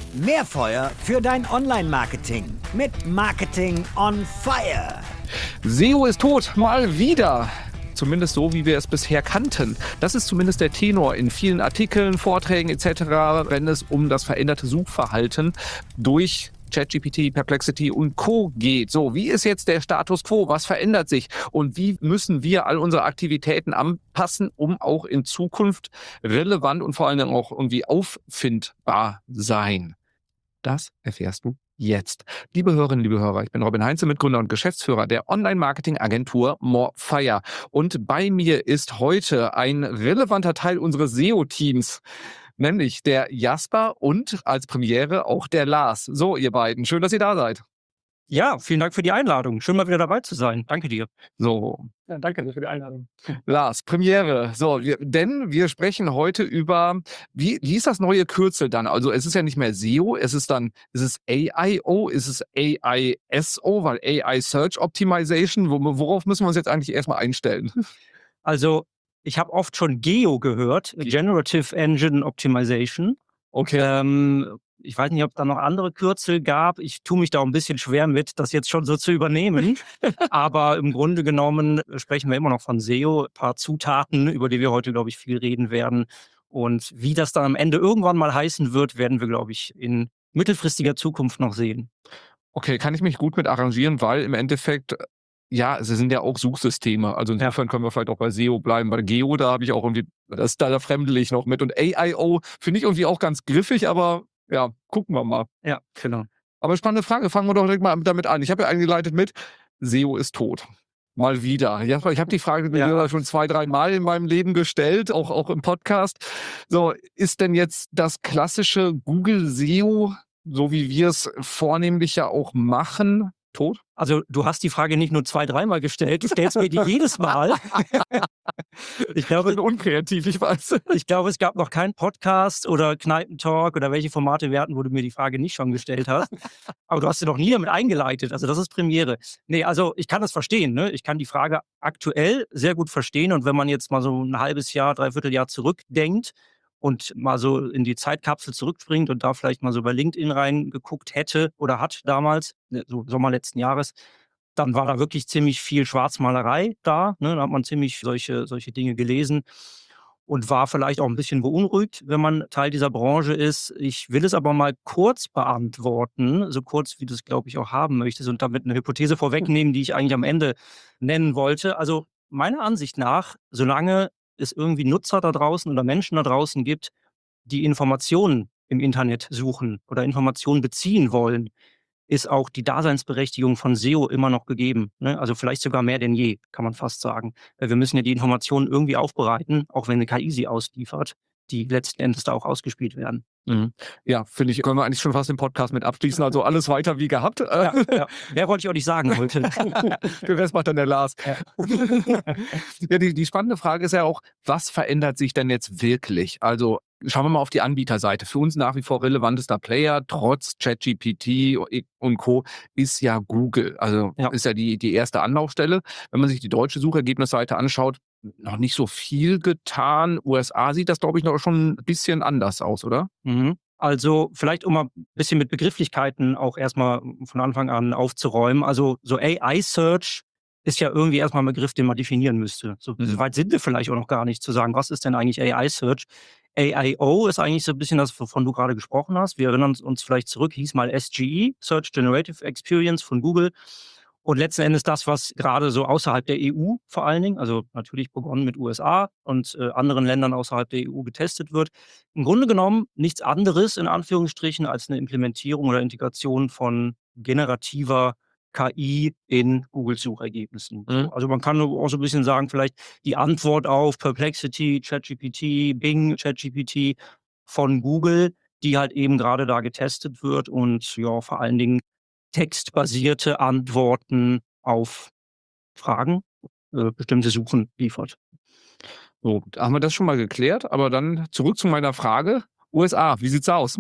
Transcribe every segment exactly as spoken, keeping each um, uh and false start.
Mehr Feuer für dein Online-Marketing mit Marketing on Fire. S E O ist tot, mal wieder. Zumindest so, wie wir es bisher kannten. Das ist zumindest der Tenor in vielen Artikeln, Vorträgen et cetera, wenn es um das veränderte Suchverhalten durch ChatGPT, Perplexity und Co. geht. So, wie ist jetzt der Status quo? Was verändert sich? Und wie müssen wir all unsere Aktivitäten anpassen, um auch in Zukunft relevant und vor allen Dingen auch irgendwie auffindbar sein? Das erfährst du jetzt. Liebe Hörerinnen, liebe Hörer, ich bin Robin Heinze, Mitgründer und Geschäftsführer der Online-Marketing-Agentur Morefire. Und bei mir ist heute ein relevanter Teil unseres S E O-Teams, nämlich der Jasper und als Premiere auch der Lars. So, ihr beiden, schön, dass ihr da seid. Ja, vielen Dank für die Einladung. Schön, mal wieder dabei zu sein. Danke dir. So, Ja, danke dir für die Einladung. Lars, Premiere. So, wir, denn wir sprechen heute über, wie, wie ist das neue Kürzel dann? Also es ist ja nicht mehr S E O, es ist dann, ist es A I O, ist es A I S O, weil A I Search Optimization, wo, worauf müssen wir uns jetzt eigentlich erstmal einstellen? Also, ich habe oft schon Geo gehört, Generative Engine Optimization. Okay. Ähm, ich weiß nicht, ob es da noch andere Kürzel gab. Ich tue mich da auch ein bisschen schwer mit, das jetzt schon so zu übernehmen. Aber im Grunde genommen sprechen wir immer noch von S E O, ein paar Zutaten, über die wir heute, glaube ich, viel reden werden. Und wie das dann am Ende irgendwann mal heißen wird, werden wir, glaube ich, in mittelfristiger Zukunft noch sehen. Okay, kann ich mich gut mit arrangieren, weil im Endeffekt, ja, sie sind ja auch Suchsysteme. Also insofern können wir vielleicht auch bei S E O bleiben. Bei Geo, da habe ich auch irgendwie, das, da fremdel ich noch mit. Und A I O finde ich irgendwie auch ganz griffig, aber ja, gucken wir mal. Ja, genau. Aber spannende Frage, fangen wir doch direkt mal damit an. Ich habe ja eingeleitet mit, S E O ist tot. Mal wieder. Ja, ich habe die Frage ja. schon zwei, drei Mal in meinem Leben gestellt, auch, auch im Podcast. So, ist denn jetzt das klassische Google S E O, so wie wir es vornehmlich ja auch machen, tot? Also du hast die Frage nicht nur zwei, dreimal gestellt, du stellst mir die jedes Mal. Ich glaube, ich bin unkreativ, ich weiß. Ich glaube, es gab noch keinen Podcast oder Kneipentalk oder welche Formate wir hatten, wo du mir die Frage nicht schon gestellt hast. Aber du hast sie noch nie damit eingeleitet, also das ist Premiere. Nee, also ich kann das verstehen, ne? Ich kann die Frage aktuell sehr gut verstehen und wenn man jetzt mal so ein halbes Jahr, dreiviertel Jahr zurückdenkt, und mal so in die Zeitkapsel zurückspringt und da vielleicht mal so bei LinkedIn reingeguckt hätte oder hat damals, so Sommer letzten Jahres, dann war da wirklich ziemlich viel Schwarzmalerei da. Ne? Da hat man ziemlich solche, solche Dinge gelesen und war vielleicht auch ein bisschen beunruhigt, wenn man Teil dieser Branche ist. Ich will es aber mal kurz beantworten, so kurz, wie du es, glaube ich, auch haben möchtest und damit eine Hypothese vorwegnehmen, die ich eigentlich am Ende nennen wollte. Also meiner Ansicht nach, solange es irgendwie Nutzer da draußen oder Menschen da draußen gibt, die Informationen im Internet suchen oder Informationen beziehen wollen, ist auch die Daseinsberechtigung von S E O immer noch gegeben. Ne? Also vielleicht sogar mehr denn je, kann man fast sagen. Weil wir müssen ja die Informationen irgendwie aufbereiten, auch wenn eine K I sie ausliefert, die letzten Endes da auch ausgespielt werden. Mhm. Ja, finde ich, können wir eigentlich schon fast den Podcast mit abschließen. Also alles weiter wie gehabt. Ja, ja. Mehr wollte ich auch nicht sagen heute. Den Rest macht dann der Lars. Ja. Ja, die, die spannende Frage ist ja auch, was verändert sich denn jetzt wirklich? Also schauen wir mal auf die Anbieterseite. Für uns nach wie vor relevantester Player, trotz ChatGPT und Co., ist ja Google. Also Ja. ist ja die, die erste Anlaufstelle. Wenn man sich die deutsche Suchergebnisseite anschaut, noch nicht so viel getan. U S A sieht das, glaube ich, noch schon ein bisschen anders aus, oder? Mhm. Also vielleicht, um mal ein bisschen mit Begrifflichkeiten auch erstmal von Anfang an aufzuräumen. Also so A I-Search ist ja irgendwie erstmal ein Begriff, den man definieren müsste. So Mhm. weit sind wir vielleicht auch noch gar nicht zu sagen, was ist denn eigentlich A I-Search? A I O ist eigentlich so ein bisschen das, wovon du gerade gesprochen hast. Wir erinnern uns vielleicht zurück, hieß mal S G E, Search Generative Experience von Google. Und letzten Endes das, was gerade so außerhalb der E U vor allen Dingen, also natürlich begonnen mit U S A und äh, anderen Ländern außerhalb der E U getestet wird. Im Grunde genommen nichts anderes in Anführungsstrichen als eine Implementierung oder Integration von generativer K I in Google-Suchergebnissen. Mhm. Also man kann auch so ein bisschen sagen, vielleicht die Antwort auf Perplexity, ChatGPT, Bing, ChatGPT von Google, die halt eben gerade da getestet wird und ja, vor allen Dingen textbasierte Antworten auf Fragen, äh, bestimmte Suchen liefert. So, haben wir das schon mal geklärt, aber dann zurück zu meiner Frage. U S A, wie sieht's aus?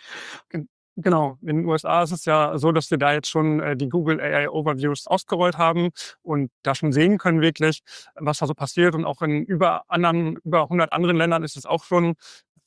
Genau, in den U S A ist es ja so, dass wir da jetzt schon äh, die Google A I Overviews ausgerollt haben und da schon sehen können wirklich, was da so passiert. Und auch in über anderen, über hundert anderen Ländern ist es auch schon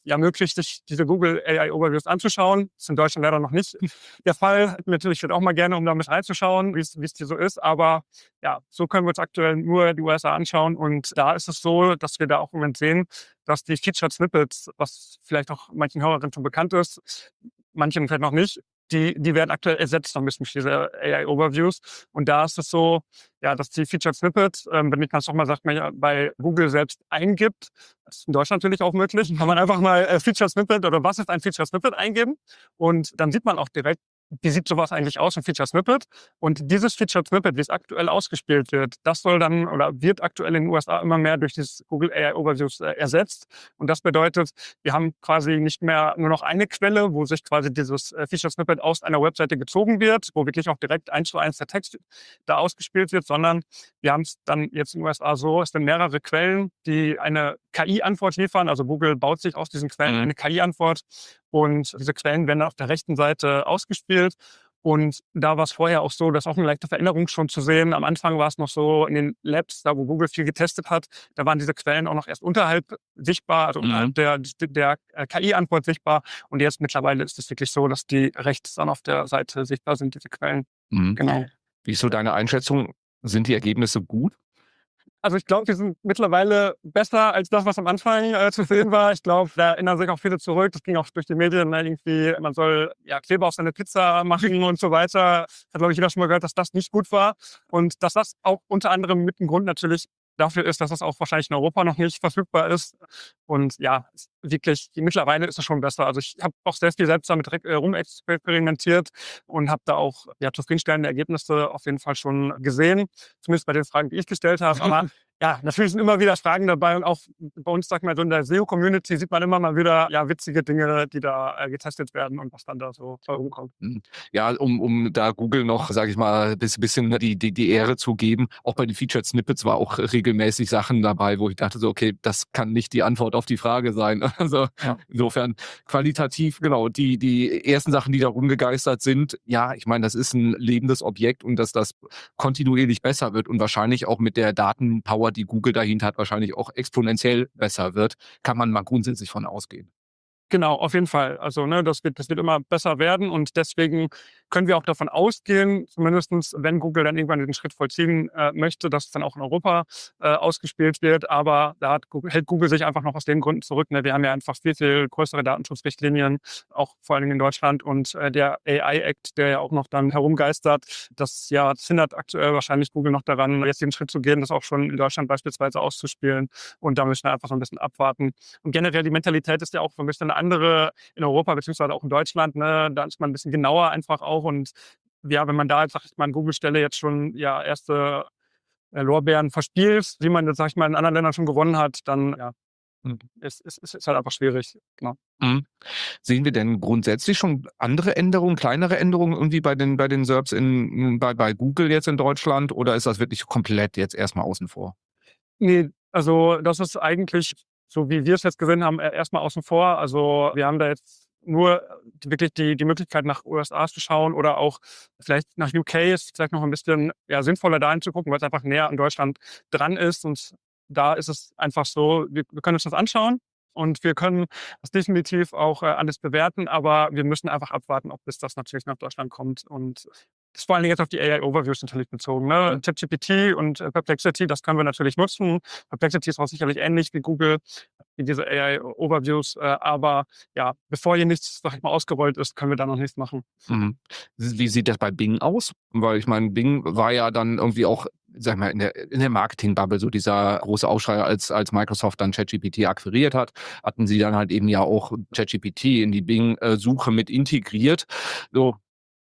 ja möglich, sich diese Google A I Overviews anzuschauen. Das ist in Deutschland leider noch nicht der Fall. Natürlich würde auch mal gerne, um da mit reinzuschauen, wie es wie es hier so ist. Aber ja, so können wir uns aktuell nur die U S A anschauen. Und da ist es so, dass wir da auch im Moment sehen, dass die Featured Snippets, was vielleicht auch manchen Hörerinnen schon bekannt ist, manchen vielleicht noch nicht, die, die werden aktuell ersetzt noch ein bisschen durch diese A I Overviews. Und da ist es so, ja, dass die Featured Snippets, ähm, wenn ich das nochmal sagt, man ja bei Google selbst eingibt, das ist in Deutschland natürlich auch möglich, kann man einfach mal äh, Featured Snippet oder was ist ein Featured Snippet eingeben und dann sieht man auch direkt, wie sieht sowas eigentlich aus, ein Featured Snippet. Und dieses Featured Snippet, wie es aktuell ausgespielt wird, das soll dann oder wird aktuell in den U S A immer mehr durch dieses Google A I Overviews äh, ersetzt. Und das bedeutet, wir haben quasi nicht mehr nur noch eine Quelle, wo sich quasi dieses äh, Featured Snippet aus einer Webseite gezogen wird, wo wirklich auch direkt eins zu eins der Text da ausgespielt wird, sondern wir haben es dann jetzt in den U S A so, es sind mehrere Quellen, die eine K I-Antwort liefern. Also Google baut sich aus diesen Quellen Mhm. eine K I-Antwort und diese Quellen werden dann auf der rechten Seite ausgespielt. Und da war es vorher auch so, dass auch eine leichte Veränderung schon zu sehen. Am Anfang war es noch so in den Labs, da wo Google viel getestet hat, da waren diese Quellen auch noch erst unterhalb sichtbar, also Mhm. unterhalb der, der äh, K I-Antwort sichtbar. Und jetzt mittlerweile ist es wirklich so, dass die rechts dann auf der Seite sichtbar sind, diese Quellen. Mhm. Genau. Wie ist so deine Einschätzung? Sind die Ergebnisse gut? Also ich glaube, die sind mittlerweile besser als das, was am Anfang äh, zu sehen war. Ich glaube, da erinnern sich auch viele zurück. Das ging auch durch die Medien. Ne? Irgendwie, man soll ja Kleber auf seine Pizza machen und so weiter. Hat, glaube ich, jeder schon mal gehört, dass das nicht gut war. Und dass das auch unter anderem mit dem Grund natürlich dafür ist, dass das auch wahrscheinlich in Europa noch nicht verfügbar ist. Und ja, wirklich, mittlerweile ist es schon besser. Also ich habe auch sehr viel selbst damit äh, rumexperimentiert und habe da auch ja, zufriedenstellende Ergebnisse auf jeden Fall schon gesehen. Zumindest bei den Fragen, die ich gestellt habe. Aber ja, natürlich sind immer wieder Fragen dabei und auch bei uns, sag ich mal, so in der S E O-Community sieht man immer mal wieder ja, witzige Dinge, die da äh, getestet werden und was dann da so rumkommt. Ja, um, um da Google noch, sage ich mal, ein bisschen die, die, die Ehre zu geben. Auch bei den Featured Snippets war auch regelmäßig Sachen dabei, wo ich dachte so, okay, das kann nicht die Antwort auf die Frage sein. Also Ja. insofern qualitativ, genau, die, die ersten Sachen, die da rumgegeistert sind, ja, ich meine, das ist ein lebendes Objekt und dass das kontinuierlich besser wird und wahrscheinlich auch mit der Datenpower, die Google dahinter hat, wahrscheinlich auch exponentiell besser wird, kann man mal grundsätzlich von ausgehen. Genau, auf jeden Fall. Also ne, das wird, das wird immer besser werden und deswegen können wir auch davon ausgehen, zumindest wenn Google dann irgendwann diesen Schritt vollziehen äh, möchte, dass es dann auch in Europa äh, ausgespielt wird. Aber da hat Google, hält Google sich einfach noch aus den Gründen zurück. Ne? Wir haben ja einfach viel, viel größere Datenschutzrichtlinien, auch vor allem in Deutschland. Und äh, der A I-Act, der ja auch noch dann herumgeistert, das ja das hindert aktuell wahrscheinlich Google noch daran, jetzt den Schritt zu gehen, das auch schon in Deutschland beispielsweise auszuspielen. Und da müssen wir einfach so ein bisschen abwarten. Und generell die Mentalität ist ja auch so ein bisschen eine andere in Europa, beziehungsweise auch in Deutschland. Ne? Da ist man ein bisschen genauer einfach auch. Und ja, wenn man da jetzt, sag ich mal, an Google-Stelle jetzt schon ja erste äh, Lorbeeren verspielt, wie man jetzt, sag ich mal, in anderen Ländern schon gewonnen hat, dann ja, Mhm. ist, ist, ist, ist halt einfach schwierig. Genau. Mhm. Sehen wir denn grundsätzlich schon andere Änderungen, kleinere Änderungen irgendwie bei den, bei den S E R Ps in, bei, bei Google jetzt in Deutschland oder ist das wirklich komplett jetzt erstmal außen vor? Nee, also das ist eigentlich, so wie wir es jetzt gesehen haben, äh, erstmal außen vor. Also wir haben da jetzt nur die, wirklich die, die Möglichkeit, nach U S A zu schauen oder auch vielleicht nach U K ist vielleicht noch ein bisschen ja, sinnvoller da hinzugucken, weil es einfach näher an Deutschland dran ist. Und da ist es einfach so, wir, wir können uns das anschauen und wir können das definitiv auch äh, alles bewerten, aber wir müssen einfach abwarten, ob bis das natürlich nach Deutschland kommt. Und das ist vor allem jetzt auf die A I-Overviews natürlich bezogen. Ne? ChatGPT und äh, Perplexity, das können wir natürlich nutzen. Perplexity ist auch sicherlich ähnlich wie Google, wie diese A I-Overviews. Äh, aber ja, bevor hier nichts, sag ich mal, ausgerollt ist, können wir da noch nichts machen. Mhm. Wie sieht das bei Bing aus? Weil ich meine, Bing war ja dann irgendwie auch, sag ich mal, in der, in der Marketing-Bubble so dieser große Aufschrei, als, als Microsoft dann ChatGPT akquiriert hat, hatten sie dann halt eben ja auch ChatGPT in die Bing-Suche mit integriert. So,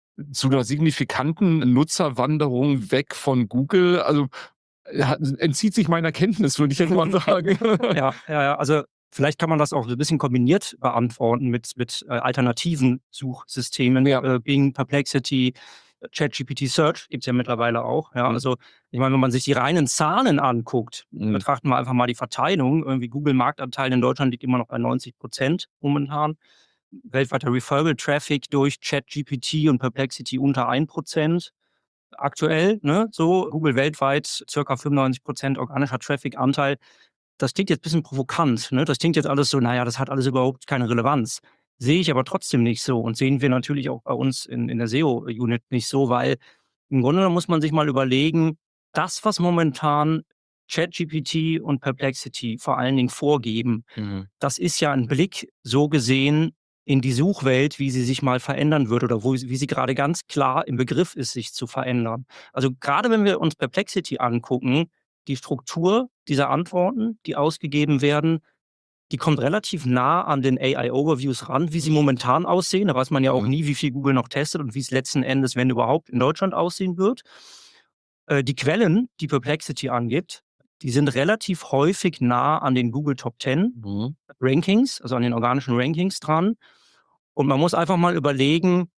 zu einer signifikanten Nutzerwanderung weg von Google, also äh, entzieht sich meiner Kenntnis, würde ich jetzt mal sagen. Ja, ja, ja, also vielleicht kann man das auch so ein bisschen kombiniert beantworten mit, mit äh, alternativen Suchsystemen. Ja. Äh, Bing, Perplexity, ChatGPT Search gibt es ja mittlerweile auch. Ja, Mhm. also ich meine, wenn man sich die reinen Zahlen anguckt, Mhm. betrachten wir einfach mal die Verteilung. Irgendwie Google-Marktanteil in Deutschland liegt immer noch bei neunzig Prozent momentan. Weltweiter Referral-Traffic durch ChatGPT und Perplexity unter ein Prozent. Aktuell, ne, so Google weltweit circa fünfundneunzig Prozent organischer Traffic-Anteil. das klingt jetzt ein bisschen provokant, ne? Das klingt jetzt alles so, naja, das hat alles überhaupt keine Relevanz. Sehe ich aber trotzdem nicht so und sehen wir natürlich auch bei uns in, in der S E O-Unit nicht so, weil im Grunde genommen muss man sich mal überlegen, das, was momentan ChatGPT und Perplexity vor allen Dingen vorgeben, Mhm. das ist ja ein Blick so gesehen in die Suchwelt, wie sie sich mal verändern wird oder wo, sie- wie sie gerade ganz klar im Begriff ist, sich zu verändern. Also gerade wenn wir uns Perplexity angucken, die Struktur dieser Antworten, die ausgegeben werden, die kommt relativ nah an den A I-Overviews ran, wie sie momentan aussehen. Da weiß man ja auch Mhm. nie, wie viel Google noch testet und wie es letzten Endes, wenn überhaupt, in Deutschland aussehen wird. Äh, die Quellen, die Perplexity angibt, die sind relativ häufig nah an den Google Top zehn Mhm. Rankings, also an den organischen Rankings dran. Und man muss einfach mal überlegen,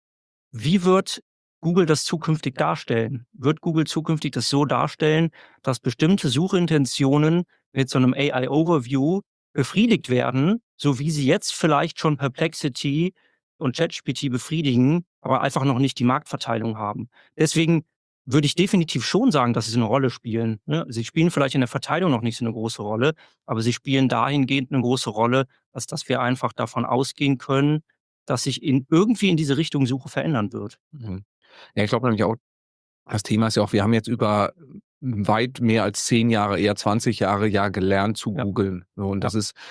wie wird Google das zukünftig darstellen? Wird Google zukünftig das so darstellen, dass bestimmte Suchintentionen mit so einem A I-Overview befriedigt werden, so wie sie jetzt vielleicht schon Perplexity und ChatGPT befriedigen, aber einfach noch nicht die Marktverteilung haben? Deswegen würde ich definitiv schon sagen, dass sie eine Rolle spielen. Ne? Sie spielen vielleicht in der Verteilung noch nicht so eine große Rolle, aber sie spielen dahingehend eine große Rolle, als dass wir einfach davon ausgehen können, dass sich in irgendwie in diese Richtung Suche verändern wird. Mhm. Ja, ich glaube nämlich auch, das Thema ist ja auch, wir haben jetzt über weit mehr als zehn Jahre, eher zwanzig Jahre ja gelernt zu Ja. googeln. So, und Ja. das ist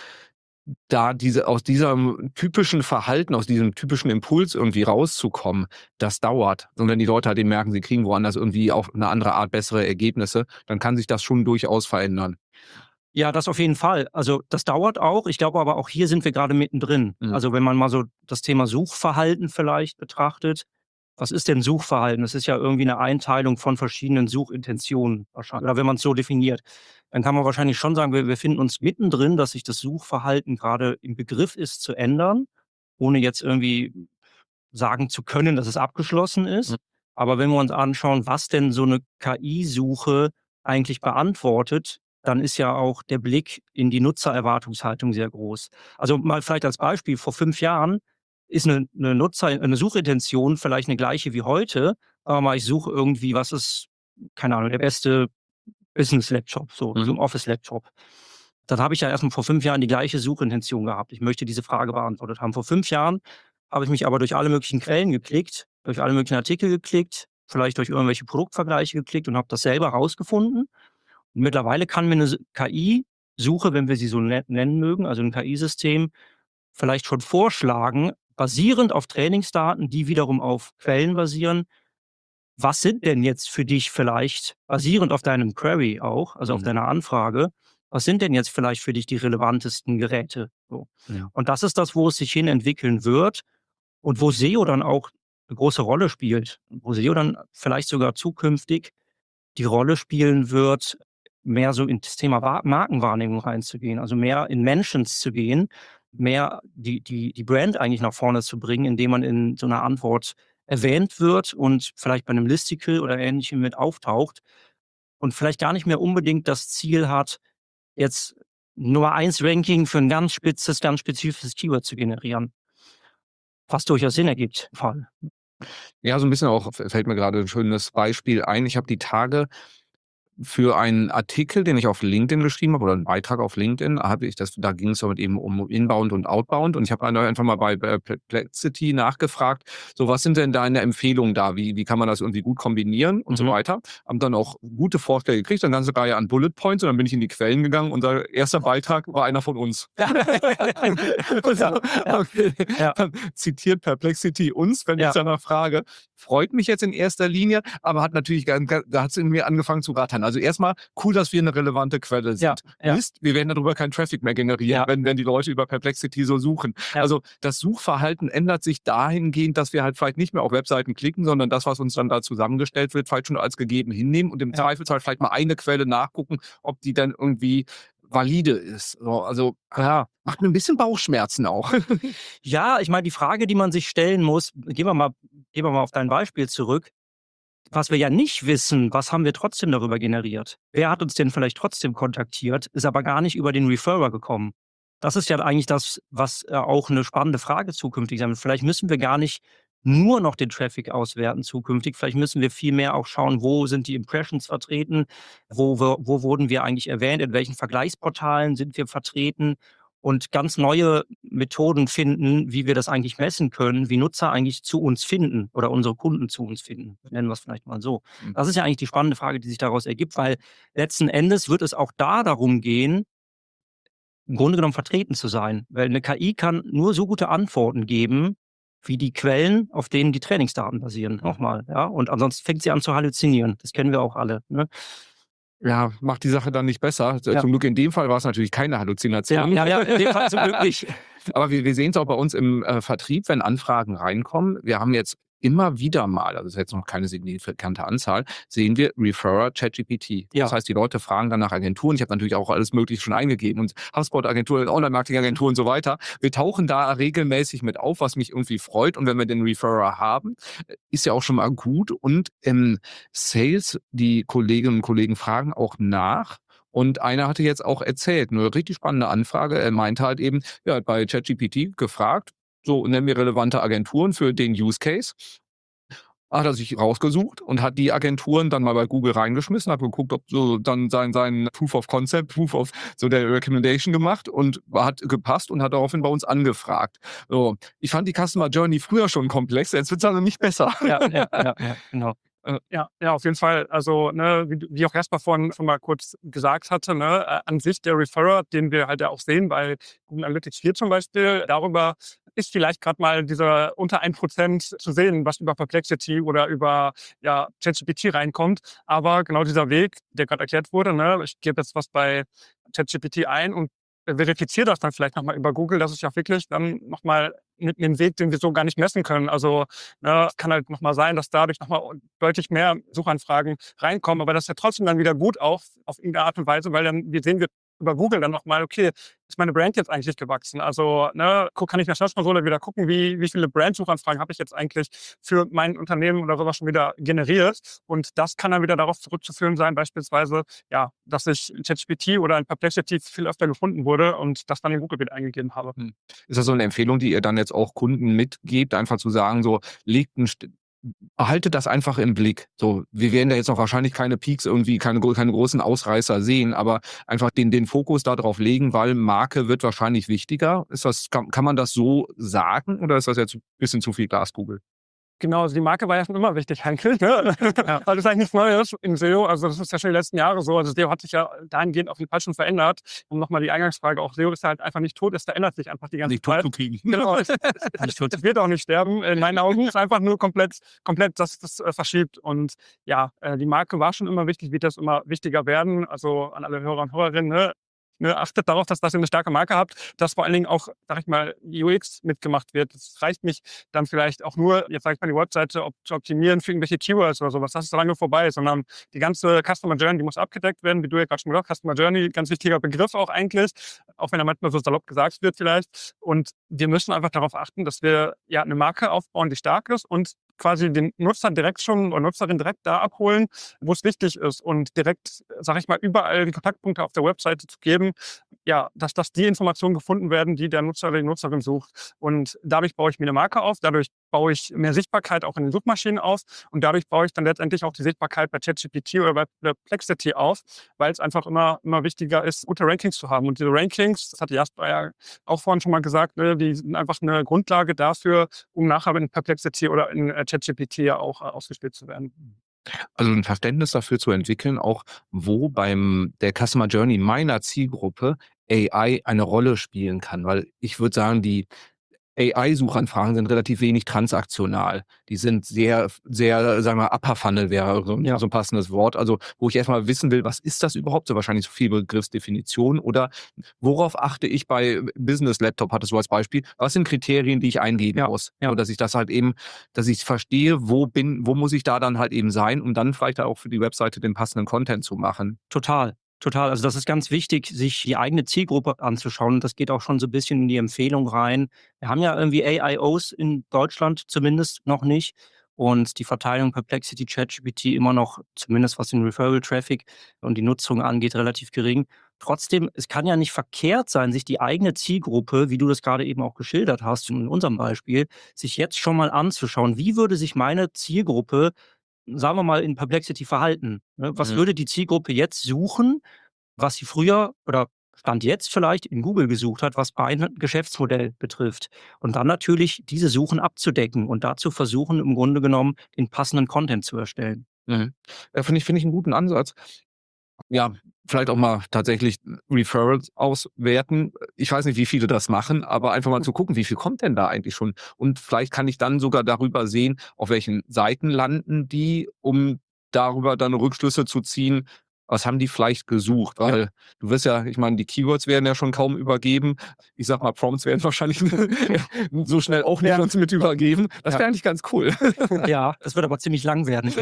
da diese aus diesem typischen Verhalten, aus diesem typischen Impuls irgendwie rauszukommen, das dauert. Und wenn die Leute halt eben merken, sie kriegen woanders irgendwie auf eine andere Art bessere Ergebnisse, dann kann sich das schon durchaus verändern. Ja, das auf jeden Fall. Also das dauert auch. Ich glaube aber auch hier sind wir gerade mittendrin. Mhm. Also wenn man mal so das Thema Suchverhalten vielleicht betrachtet, was ist denn Suchverhalten? Das ist ja irgendwie eine Einteilung von verschiedenen Suchintentionen wahrscheinlich. Oder wenn man es so definiert, dann kann man wahrscheinlich schon sagen, wir befinden uns mittendrin, dass sich das Suchverhalten gerade im Begriff ist zu ändern, ohne jetzt irgendwie sagen zu können, dass es abgeschlossen ist. Mhm. Aber wenn wir uns anschauen, was denn so eine K I-Suche eigentlich beantwortet, dann ist ja auch der Blick in die Nutzererwartungshaltung sehr groß. Also mal vielleicht als Beispiel, vor fünf Jahren ist eine, eine Nutzer, eine Suchintention vielleicht eine gleiche wie heute, aber mal ich suche irgendwie, was ist, keine Ahnung, der beste Business-Laptop, so, Mhm. so ein Office-Laptop. Dann habe ich ja erstmal vor fünf Jahren die gleiche Suchintention gehabt. Ich möchte diese Frage beantwortet haben. Vor fünf Jahren habe ich mich aber durch alle möglichen Quellen geklickt, durch alle möglichen Artikel geklickt, vielleicht durch irgendwelche Produktvergleiche geklickt und habe das selber rausgefunden. Und mittlerweile kann mir eine K I-Suche, wenn wir sie so ne- nennen mögen, also ein K I-System, vielleicht schon vorschlagen, basierend auf Trainingsdaten, die wiederum auf Quellen basieren, was sind denn jetzt für dich vielleicht, basierend auf deinem Query auch, also auf Mhm. deiner Anfrage, was sind denn jetzt vielleicht für dich die relevantesten Geräte? So. Ja. Und das ist das, wo es sich hin entwickeln wird und wo S E O dann auch eine große Rolle spielt. Wo S E O dann vielleicht sogar zukünftig die Rolle spielen wird, mehr so in das Thema Wa- Markenwahrnehmung reinzugehen, also mehr in Mentions zu gehen, mehr die, die, die Brand eigentlich nach vorne zu bringen, indem man in so einer Antwort erwähnt wird und vielleicht bei einem Listicle oder Ähnlichem mit auftaucht und vielleicht gar nicht mehr unbedingt das Ziel hat, jetzt Nummer eins Ranking für ein ganz spitzes, ganz spezifisches Keyword zu generieren, was durchaus Sinn ergibt im Fall. Ja, so ein bisschen auch, fällt mir gerade ein schönes Beispiel ein. Ich habe die Tage für einen Artikel, den ich auf LinkedIn geschrieben habe oder einen Beitrag auf LinkedIn, habe ich das da ging es aber eben um Inbound und Outbound und ich habe einfach mal bei äh, Perplexity nachgefragt, so: „Was sind denn deine Empfehlungen da? Wie wie kann man das irgendwie gut kombinieren?“ und so Mhm. weiter. Haben dann auch gute Vorschläge gekriegt, eine ganze Reihe an Bullet Points und dann bin ich in die Quellen gegangen. Unser erster Beitrag war einer von uns. Ja, Okay. ja. Dann zitiert Perplexity uns, wenn Ja. ich danach frage. Freut mich jetzt in erster Linie, aber hat natürlich ganz, ganz, da hat es in mir angefangen zu rattern. Also erstmal cool, dass wir eine relevante Quelle Ja, sind. ja. Mist, wir werden darüber keinen Traffic mehr generieren, Ja. wenn, wenn die Leute über Perplexity so suchen. Ja. Also das Suchverhalten ändert sich dahingehend, dass wir halt vielleicht nicht mehr auf Webseiten klicken, sondern das, was uns dann da zusammengestellt wird, vielleicht schon als gegeben hinnehmen und im Ja. Zweifelsfall vielleicht mal eine Quelle nachgucken, ob die dann irgendwie valide ist. So, also ja, macht mir ein bisschen Bauchschmerzen auch. Ja, ich meine, die Frage, die man sich stellen muss, gehen wir mal, gehen wir mal auf dein Beispiel zurück. Was wir ja nicht wissen, was haben wir trotzdem darüber generiert? Wer hat uns denn vielleicht trotzdem kontaktiert, ist aber gar nicht über den Referrer gekommen? Das ist ja eigentlich das, was äh, auch eine spannende Frage zukünftig sein wird. Vielleicht müssen wir gar nicht nur noch den Traffic auswerten zukünftig. Vielleicht müssen wir viel mehr auch schauen, wo sind die Impressions vertreten, wo, wir, wo wurden wir eigentlich erwähnt, in welchen Vergleichsportalen sind wir vertreten und ganz neue Methoden finden, wie wir das eigentlich messen können, wie Nutzer eigentlich zu uns finden oder unsere Kunden zu uns finden. Nennen wir es vielleicht mal so. Mhm. Das ist ja eigentlich die spannende Frage, die sich daraus ergibt, weil letzten Endes wird es auch da darum gehen, im Grunde genommen vertreten zu sein. Weil eine K I kann nur so gute Antworten geben, wie die Quellen, auf denen die Trainingsdaten basieren. Nochmal, ja. Und ansonsten fängt sie an zu halluzinieren. Das kennen wir auch alle. Ne? Ja, macht die Sache dann nicht besser. Ja. Zum Glück in dem Fall war es natürlich keine Ja, Halluzination. ja, ja, in dem Fall zum Glück nicht. Aber wir, wir sehen es auch bei uns im äh, Vertrieb, wenn Anfragen reinkommen. Wir haben jetzt immer wieder mal, also das ist jetzt noch keine signifikante Anzahl, sehen wir Referrer ChatGPT. Ja. Das heißt, die Leute fragen dann nach Agenturen. Ich habe natürlich auch alles Mögliche schon eingegeben und HubSpot-Agentur, Online-Marketing-Agentur und so weiter. Wir tauchen da regelmäßig mit auf, was mich irgendwie freut. Und wenn wir den Referrer haben, ist ja auch schon mal gut. Und im Sales, die Kolleginnen und Kollegen fragen auch nach. Und einer hatte jetzt auch erzählt, eine richtig spannende Anfrage. Er meinte halt eben, ja, bei ChatGPT gefragt, so nennen wir relevante Agenturen für den Use Case. Hat er sich rausgesucht und hat die Agenturen dann mal bei Google reingeschmissen, hat geguckt, ob so dann sein, sein Proof of Concept, Proof of so der Recommendation gemacht und hat gepasst und hat daraufhin bei uns angefragt. So, ich fand die Customer Journey früher schon komplex, jetzt wird es also nicht besser. Ja, ja, ja, ja, genau. Ja, ja, auf jeden Fall. Also, ne, wie, wie auch Jasper vorhin schon mal kurz gesagt hatte, ne, äh, an sich der Referrer, den wir halt ja auch sehen bei Google Analytics vier zum Beispiel, darüber ist vielleicht gerade mal dieser unter ein Prozent zu sehen, was über Perplexity oder über ja, ChatGPT reinkommt. Aber genau dieser Weg, der gerade erklärt wurde, ne, ich gebe jetzt was bei ChatGPT ein und verifiziere das dann vielleicht nochmal über Google, das ist ja wirklich dann nochmal mit einem Weg, den wir so gar nicht messen können. Also ne, es kann halt nochmal sein, dass dadurch nochmal deutlich mehr Suchanfragen reinkommen, aber das ist ja trotzdem dann wieder gut auch auf irgendeine Art und Weise, weil dann wir sehen wir über Google dann nochmal, okay, ist meine Brand jetzt eigentlich gewachsen? Also ne, kann ich in der Search-Konsole wieder gucken, wie, wie viele Brand-Suchanfragen habe ich jetzt eigentlich für mein Unternehmen oder sowas schon wieder generiert. Und das kann dann wieder darauf zurückzuführen sein, beispielsweise, ja, dass ich in ChatGPT oder in Perplexity viel öfter gefunden wurde und das dann in Google wieder eingegeben habe. Ist das so eine Empfehlung, die ihr dann jetzt auch Kunden mitgebt, einfach zu sagen, so legt ein St- behaltet das einfach im Blick. So, wir werden da jetzt noch wahrscheinlich keine Peaks irgendwie, keine, gro- keine großen Ausreißer sehen, aber einfach den, den Fokus darauf legen, weil Marke wird wahrscheinlich wichtiger. Ist das, kann, kann man das so sagen oder ist das jetzt ein bisschen zu viel Glaskugel? Genau, also die Marke war ja schon immer wichtig eigentlich. Ne? Ja. Also das ist eigentlich nichts Neues in S E O. Also das ist ja schon die letzten Jahre so. Also S E O hat sich ja dahingehend auf jeden Fall schon verändert. Um nochmal die Eingangsfrage, auch S E O ist halt einfach nicht tot, es verändert sich einfach die ganze Nicht tot Zeit. zu kriegen. Genau, es, es, es wird auch nicht sterben. In meinen Augen ist einfach nur komplett, komplett das, das äh, verschiebt. Und ja, äh, die Marke war schon immer wichtig, wird das immer wichtiger werden. Also an alle Hörer und Hörerinnen, ne? Ne, achtet darauf, dass, dass ihr eine starke Marke habt, dass vor allen Dingen auch, sag ich mal, U X mitgemacht wird. Es reicht nicht dann vielleicht auch nur, jetzt sag ich mal, die Webseite op zu optimieren für irgendwelche Keywords oder sowas. Das ist so lange vorbei, sondern die ganze Customer Journey, die muss abgedeckt werden, wie du ja gerade schon gesagt hast. Customer Journey, ganz wichtiger Begriff auch eigentlich, auch wenn er manchmal so salopp gesagt wird vielleicht. Und wir müssen einfach darauf achten, dass wir ja eine Marke aufbauen, die stark ist und quasi den Nutzer direkt schon oder Nutzerin direkt da abholen, wo es wichtig ist und direkt, sage ich mal, überall die Kontaktpunkte auf der Webseite zu geben, ja, dass, dass die Informationen gefunden werden, die der Nutzer oder die Nutzerin sucht. Und dadurch baue ich mir eine Marke auf, dadurch baue ich mehr Sichtbarkeit auch in den Suchmaschinen auf und dadurch baue ich dann letztendlich auch die Sichtbarkeit bei ChatGPT oder bei Perplexity auf, weil es einfach immer, immer wichtiger ist, gute Rankings zu haben. Und diese Rankings, das hatte Jasper ja auch vorhin schon mal gesagt, ne, die sind einfach eine Grundlage dafür, um nachher in Perplexity oder in äh, ChatGPT ja auch äh, ausgespielt zu werden. Also ein Verständnis dafür zu entwickeln, auch wo beim der Customer Journey meiner Zielgruppe A I eine Rolle spielen kann. Weil ich würde sagen, die A I-Suchanfragen sind relativ wenig transaktional. Die sind sehr, sehr, sagen wir, Upper Funnel wäre so, Ja. so ein passendes Wort. Also wo ich erstmal wissen will, was ist das überhaupt? So wahrscheinlich so viel Begriffsdefinition. Oder worauf achte ich bei Business Laptop, hattest du als Beispiel? Was sind Kriterien, die ich eingeben Ja, muss? ja. So, dass ich das halt eben, dass ich verstehe, wo bin, wo muss ich da dann halt eben sein, um dann vielleicht auch für die Webseite den passenden Content zu machen. Total, total. Also das ist ganz wichtig, sich die eigene Zielgruppe anzuschauen. Das geht auch schon so ein bisschen in die Empfehlung rein. Wir haben ja irgendwie A I Os in Deutschland zumindest noch nicht. Und die Verteilung Perplexity, ChatGPT immer noch, zumindest was den Referral Traffic und die Nutzung angeht, relativ gering. trotzdem, es kann ja nicht verkehrt sein, sich die eigene Zielgruppe, wie du das gerade eben auch geschildert hast, in unserem Beispiel, sich jetzt schon mal anzuschauen. Wie würde sich meine Zielgruppe, sagen wir mal, in Perplexity verhalten? Ne? Was Mhm. würde die Zielgruppe jetzt suchen, was sie früher oder Stand jetzt vielleicht in Google gesucht hat, was mein Geschäftsmodell betrifft. Und dann natürlich diese Suchen abzudecken und dazu versuchen, im Grunde genommen den passenden Content zu erstellen. Mhm. Ja, finde ich finde ich 'n guten Ansatz. Ja, vielleicht auch mal tatsächlich Referrals auswerten. Ich weiß nicht, wie viele das machen, aber einfach mal zu gucken, wie viel kommt denn da eigentlich schon? Und vielleicht kann ich dann sogar darüber sehen, auf welchen Seiten landen die, um darüber dann Rückschlüsse zu ziehen, was haben die vielleicht gesucht? Weil du wirst ja ich meine, die Keywords werden ja schon kaum übergeben. Ich sage mal, Prompts werden wahrscheinlich so schnell auch nicht Ja. uns mit übergeben. Das Ja. wäre eigentlich ganz cool. Ja, das wird aber ziemlich lang werden.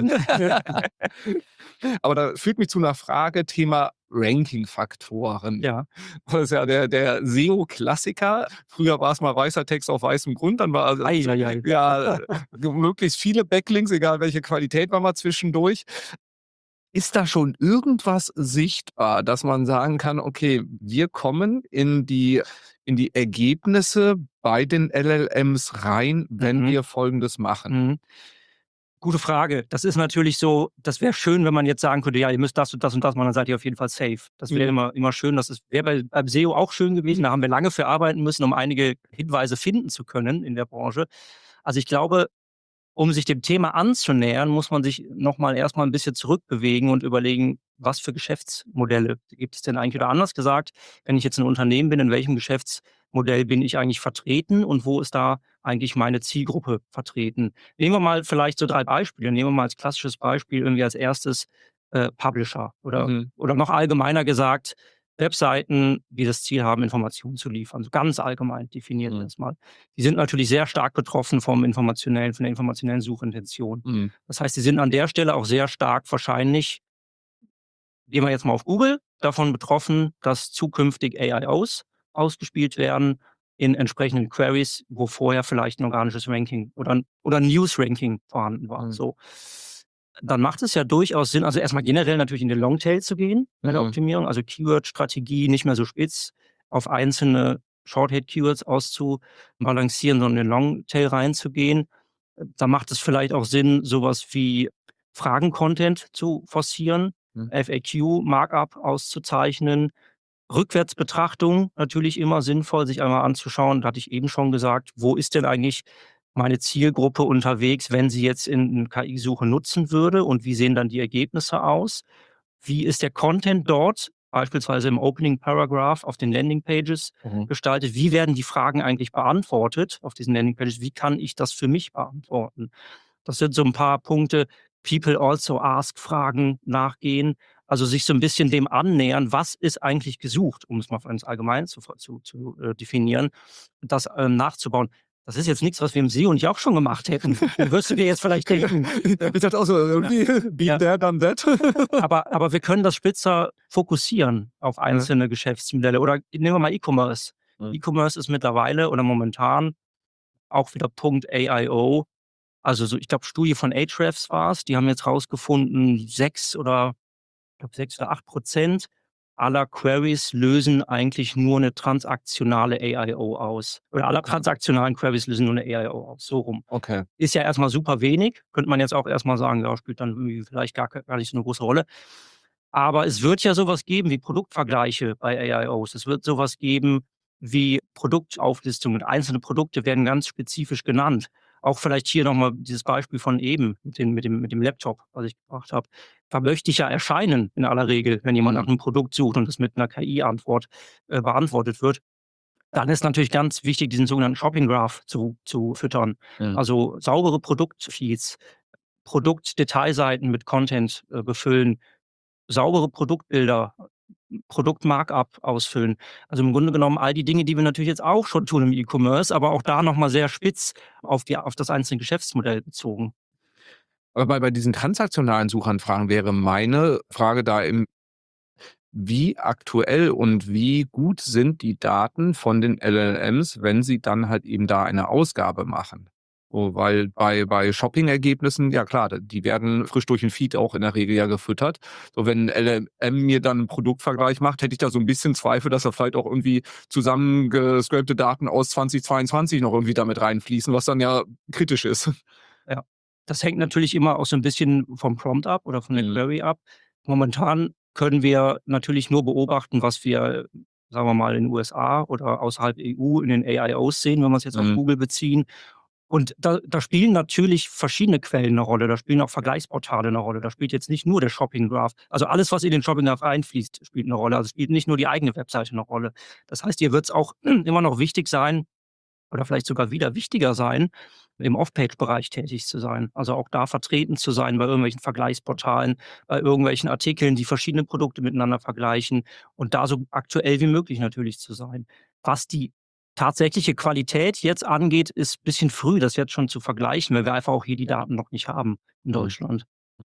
Aber da führt mich zu einer Frage, Thema Ranking-Faktoren. Ja. Das ist ja der der S E O-Klassiker. Früher war es mal weißer Text auf weißem Grund, dann war also Ei, ei, ei. ja, möglichst viele Backlinks, egal welche Qualität war mal zwischendurch. Ist da schon irgendwas sichtbar, dass man sagen kann: „Okay, wir kommen in die in die Ergebnisse bei den L L Ms rein, wenn Mhm. wir Folgendes machen?“ Mhm. Gute Frage. Das ist natürlich so, das wäre schön, wenn man jetzt sagen könnte, ja, ihr müsst das und das und das machen, dann seid ihr auf jeden Fall safe. Das wäre Mhm. immer, immer schön. Das ist- wäre bei, beim S E O auch schön gewesen. Da haben wir lange für arbeiten müssen, um einige Hinweise finden zu können in der Branche. Also ich glaube, um sich dem Thema anzunähern, muss man sich nochmal erstmal ein bisschen zurückbewegen und überlegen, was für Geschäftsmodelle gibt es denn eigentlich? Oder anders gesagt, wenn ich jetzt ein Unternehmen bin, in welchem Geschäftsmodell bin ich eigentlich vertreten und wo ist da eigentlich meine Zielgruppe vertreten? Nehmen wir mal vielleicht so drei Beispiele. Nehmen wir mal als klassisches Beispiel irgendwie als erstes äh, Publisher oder, Mhm. oder noch allgemeiner gesagt, Webseiten, die das Ziel haben, Informationen zu liefern. So ganz allgemein definiert Mhm. erstmal. Die sind natürlich sehr stark betroffen vom informationellen, von der informationellen Suchintention. Mhm. Das heißt, sie sind an der Stelle auch sehr stark wahrscheinlich, gehen wir jetzt mal auf Google, davon betroffen, dass zukünftig A I Os ausgespielt werden in entsprechenden Queries, wo vorher vielleicht ein organisches Ranking oder ein, oder ein News-Ranking vorhanden war. Mhm. So. Dann macht es ja durchaus Sinn, also erstmal generell natürlich in den Longtail zu gehen bei der Mhm. Optimierung, also Keyword-Strategie nicht mehr so spitz auf einzelne Short-Hit-Keywords auszubalancieren, sondern in den Longtail reinzugehen. Da macht es vielleicht auch Sinn, sowas wie Fragen-Content zu forcieren, Mhm. F A Q-Markup auszuzeichnen, Rückwärtsbetrachtung natürlich immer sinnvoll, sich einmal anzuschauen. Da hatte ich eben schon gesagt, wo ist denn eigentlich meine Zielgruppe unterwegs, wenn sie jetzt in 'ne K I-Suche nutzen würde und wie sehen dann die Ergebnisse aus? Wie ist der Content dort, beispielsweise im Opening Paragraph auf den Landingpages Mhm. gestaltet? Wie werden die Fragen eigentlich beantwortet auf diesen Landingpages? Wie kann ich das für mich beantworten? Das sind so ein paar Punkte. People also ask Fragen nachgehen, also sich so ein bisschen dem annähern, was ist eigentlich gesucht, um es mal ganz allgemein zu zu zu, äh, definieren, das, ähm, nachzubauen. Das ist jetzt nichts, was wir im S E O nicht auch schon gemacht hätten. Wirst du dir jetzt vielleicht denken. Ich dachte auch so irgendwie, be Ja. there, done that. Aber aber wir können das spitzer fokussieren auf einzelne Geschäftsmodelle. Oder nehmen wir mal E-Commerce. Mhm. E-Commerce ist mittlerweile oder momentan auch wieder Punkt A I O. Also so, ich glaube, Studie von Ahrefs war es. Die haben jetzt rausgefunden, sechs oder ich glaube sechs oder acht Prozent aller Queries lösen eigentlich nur eine transaktionale A I O aus. Oder aller transaktionalen Queries lösen nur eine A I O aus, so rum. Okay. Ist ja erstmal super wenig. Könnte man jetzt auch erstmal sagen, ja, spielt dann irgendwie vielleicht gar ke gar nicht so eine große Rolle. Aber es wird ja sowas geben wie Produktvergleiche bei A I Os. Es wird sowas geben wie Produktauflistungen. Einzelne Produkte werden ganz spezifisch genannt. Auch vielleicht hier noch mal dieses Beispiel von eben mit dem mit dem mit dem Laptop, was ich gebracht habe. Da möchte ich ja erscheinen in aller Regel, wenn jemand Mhm. nach 'nem Produkt sucht und das mit 'ner K I-Antwort, äh, beantwortet wird. Dann ist natürlich ganz wichtig, diesen sogenannten Shopping Graph zu zu füttern. Mhm. Also saubere Produktfeeds, Produktdetailseiten mit Content, äh, befüllen, saubere Produktbilder, Produktmarkup ausfüllen. Also im Grunde genommen all die Dinge, die wir natürlich jetzt auch schon tun im E-Commerce, aber auch da noch mal sehr spitz auf die auf das einzelne Geschäftsmodell bezogen. Aber bei bei diesen transaktionalen Suchanfragen wäre meine Frage da im wie aktuell und wie gut sind die Daten von den L L Ms, wenn sie dann halt eben da eine Ausgabe machen? Oh, weil bei bei Shopping-Ergebnissen, ja klar, d die werden frisch durch den Feed auch in der Regel ja gefüttert. So, wenn L L M mir dann 'n Produktvergleich macht, hätte ich da so 'n bisschen Zweifel, dass da vielleicht auch irgendwie zusammengescrapte Daten aus zweitausendzweiundzwanzig noch irgendwie da mit reinfließen, was dann ja kritisch ist. Ja. Das hängt natürlich immer auch so 'n bisschen vom Prompt ab oder von der Mhm. Query ab. Momentan können wir natürlich nur beobachten, was wir, sagen wir mal, in den U S A oder außerhalb E U in den A I Os sehen, wenn wir's jetzt auf Mhm. Google beziehen. Und da da spielen natürlich verschiedene Quellen 'ne Rolle. Da spielen auch Vergleichsportale 'ne Rolle. Da spielt jetzt nicht nur der Shopping Graph. Also, alles, was in den Shopping Graph einfließt, spielt 'ne Rolle. Also, spielt nicht nur die eigene Webseite 'ne Rolle. Das heißt, hier wird's auch immer noch wichtig sein oder vielleicht sogar wieder wichtiger sein, im Off-Page-Bereich tätig zu sein. Also, auch da vertreten zu sein bei irgendwelchen Vergleichsportalen, bei irgendwelchen Artikeln, die verschiedene Produkte miteinander vergleichen und da so aktuell wie möglich natürlich zu sein. Was die tatsächliche Qualität jetzt angeht, ist bisschen früh, das jetzt schon zu vergleichen, weil wir einfach auch hier die Daten noch nicht haben in Mhm. Deutschland.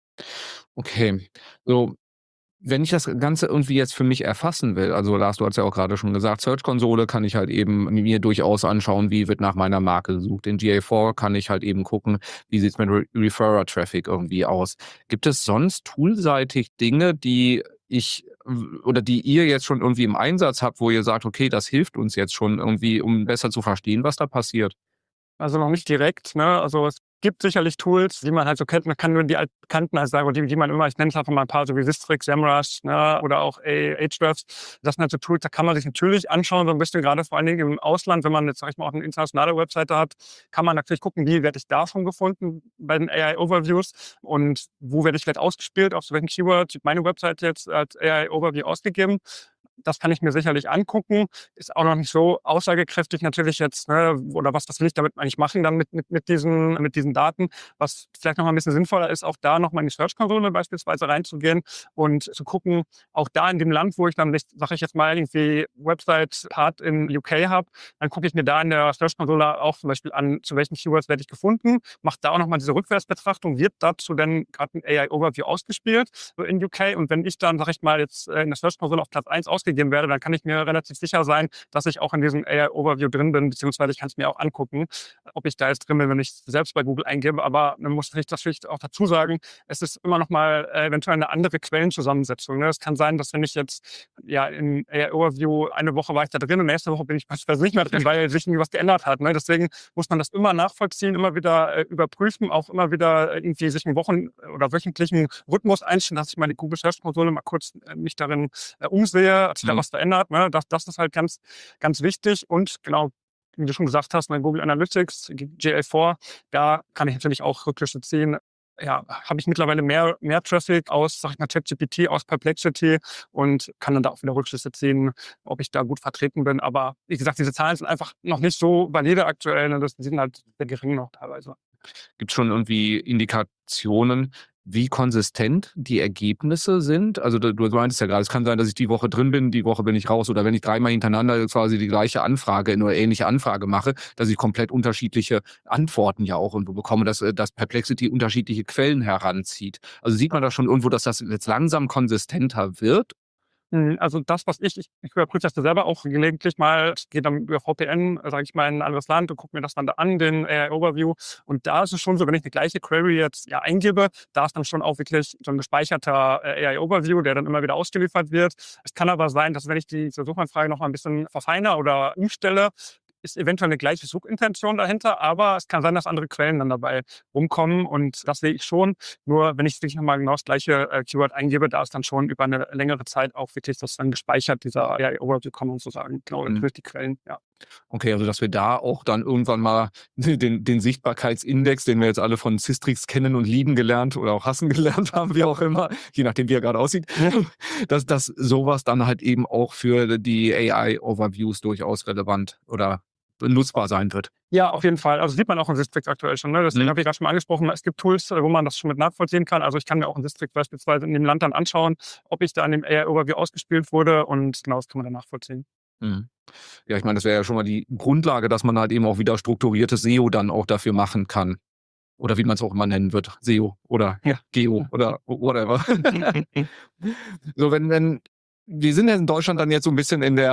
Okay. So, wenn ich das Ganze irgendwie jetzt für mich erfassen will, also Lars, du hast ja auch grade schon gesagt, Search-Konsole kann ich halt eben mir durchaus anschauen, wie wird nach meiner Marke gesucht. In G A vier kann ich halt eben gucken, wie sieht's mit Re Referrer-Traffic irgendwie aus. Gibt es sonst toolseitig Dinge, die ich w oder die ihr jetzt schon irgendwie im Einsatz habt, wo ihr sagt: „Okay, das hilft uns jetzt schon irgendwie, um besser zu verstehen, was da passiert?“ Also, noch nicht direkt, ne? Also, es gibt sicherlich Tools, die man halt so kennt. Man kann nur die altbekannten halt sagen, die die man immer ich nenne es einfach mal 'n paar, so wie Sistrix, Semrush, ne, oder auch A Ahrefs. Das sind halt so Tools, da kann man sich natürlich anschauen, so 'n bisschen grade vor allen Dingen im Ausland, wenn man jetzt, sage ich mal, auch 'ne internationale Webseite hat, kann man natürlich gucken, wie werde ich da schon gefunden bei den A I Overviews und wo werde ich vielleicht ausgespielt, auf so welchen Keyword meine Webseite jetzt als A I Overview ausgegeben. Das kann ich mir sicherlich angucken. Ist auch noch nicht so aussagekräftig natürlich jetzt, ne, oder was was will ich damit eigentlich machen dann mit mit mit diesen mit diesen Daten? Was vielleicht noch mal 'n bisschen sinnvoller ist, auch da noch mal in die Search-Konsole beispielsweise reinzugehen und zu gucken, auch da in dem Land, wo ich dann nicht, sage ich jetzt mal, irgendwie Website-Part in U K habe, dann gucke ich mir da in der Search-Konsole auch zum Beispiel an, zu welchen Keywords werde ich gefunden, mache da auch noch mal diese Rückwärtsbetrachtung. Wird dazu denn grad 'n A I Overview ausgespielt in U K? Und wenn ich dann, sage ich mal, jetzt, äh, in der Search-Konsole auf Platz eins ausgegeben werde, dann kann ich mir relativ sicher sein, dass ich auch in diesem A I Overview drin bin, beziehungsweise ich kann's mir auch angucken, ob ich da jetzt drin bin, wenn ich's selbst bei Google eingebe. Aber man muss natürlich natürlich auch dazu sagen, es ist immer noch mal, äh, eventuell 'ne andere Quellenzusammensetzung, ne? Es kann sein, dass wenn ich jetzt, ja, in A I Overview eine Woche war ich da drin und nächste Woche bin ich beispielsweise nicht mehr drin, weil sich irgendwie was geändert hat, ne? Deswegen muss man das immer nachvollziehen, immer wieder, äh, überprüfen, auch immer wieder irgendwie sich 'n Wochen oder wöchentlichen Rhythmus einstellen, dass ich meine Google Search-Konsole mal kurz, äh, mich darin, äh, umsehe, ob sich da Mhm. was verändert, ne? Das das ist halt ganz ganz wichtig und genau, wie du schon gesagt hast, ne, Google Analytics, G A vier, da kann ich natürlich auch Rückschlüsse ziehen. Ja, habe ich mittlerweile mehr mehr Traffic aus, sage ich mal, ChatGPT, aus Perplexity und kann dann da auch wieder Rückschlüsse ziehen, ob ich da gut vertreten bin. Aber wie gesagt, diese Zahlen sind einfach noch nicht so valide aktuell, ne? Das die sind halt sehr gering noch teilweise. Gibt's schon irgendwie Indikationen, wie konsistent die Ergebnisse sind? Also, du du meintest ja grade, es kann sein, dass ich die Woche drin bin, die Woche bin ich raus. Oder wenn ich dreimal hintereinander quasi die gleiche Anfrage nur ähnliche Anfrage mache, dass ich komplett unterschiedliche Antworten ja auch irgendwo bekomme, dass, äh dass Perplexity unterschiedliche Quellen heranzieht. Also, sieht man da schon irgendwo, dass das jetzt langsam konsistenter wird? Mhm, also das, was ich ich ich überprüfe das ja selber auch gelegentlich mal. Ich gehe dann über V P N, sage ich mal, in 'n anderes Land und gucke mir das dann da an, den A I Overview. Und da ist es schon so, wenn ich 'ne gleiche Query jetzt, ja, eingebe, da ist dann schon auch wirklich so 'n gespeicherter, äh, A I Overview, der dann immer wieder ausgeliefert wird. Es kann aber sein, dass wenn ich diese Suchanfrage noch mal 'n bisschen verfeinere oder umstelle, ist eventuell 'ne gleiche Suchintention dahinter, aber es kann sein, dass andere Quellen dann dabei rumkommen und das sehe ich schon. Nur wenn ich wirklich noch mal genau das gleiche, äh, Keyword eingebe, da ist dann schon über 'ne längere Zeit auch wirklich das dann gespeichert, dieser A I Overview, kann man so sagen. Genau, Mhm. durch die Quellen, ja. Okay, also dass wir da auch dann irgendwann mal den den Sichtbarkeitsindex, den wir jetzt alle von Sistrix kennen und lieben gelernt oder auch hassen gelernt haben, wie auch immer, je nachdem, wie er grade aussieht, dass dass so was dann halt eben auch für die A I Overviews durchaus relevant oder nutzbar sein wird. Ja, auf jeden Fall. Also, sieht man auch in Sistrix aktuell schon, ne? Deswegen Mhm. habe ich grad schon mal angesprochen, es gibt Tools, wo man das schon mit nachvollziehen kann. Also, ich kann mir auch in Sistrix beispielsweise in dem Land dann anschauen, ob ich da in dem A I Overview ausgespielt wurde und genau, das kann man dann nachvollziehen. Mhm. Ja, ich meine, das wäre ja schon mal die Grundlage, dass man halt eben auch wieder strukturiertes S E O dann auch dafür machen kann. Oder wie man's auch immer nennen wird, S E O oder Ja. Geo oder whatever. So, wenn wenn wir sind ja in Deutschland dann jetzt so 'n bisschen in der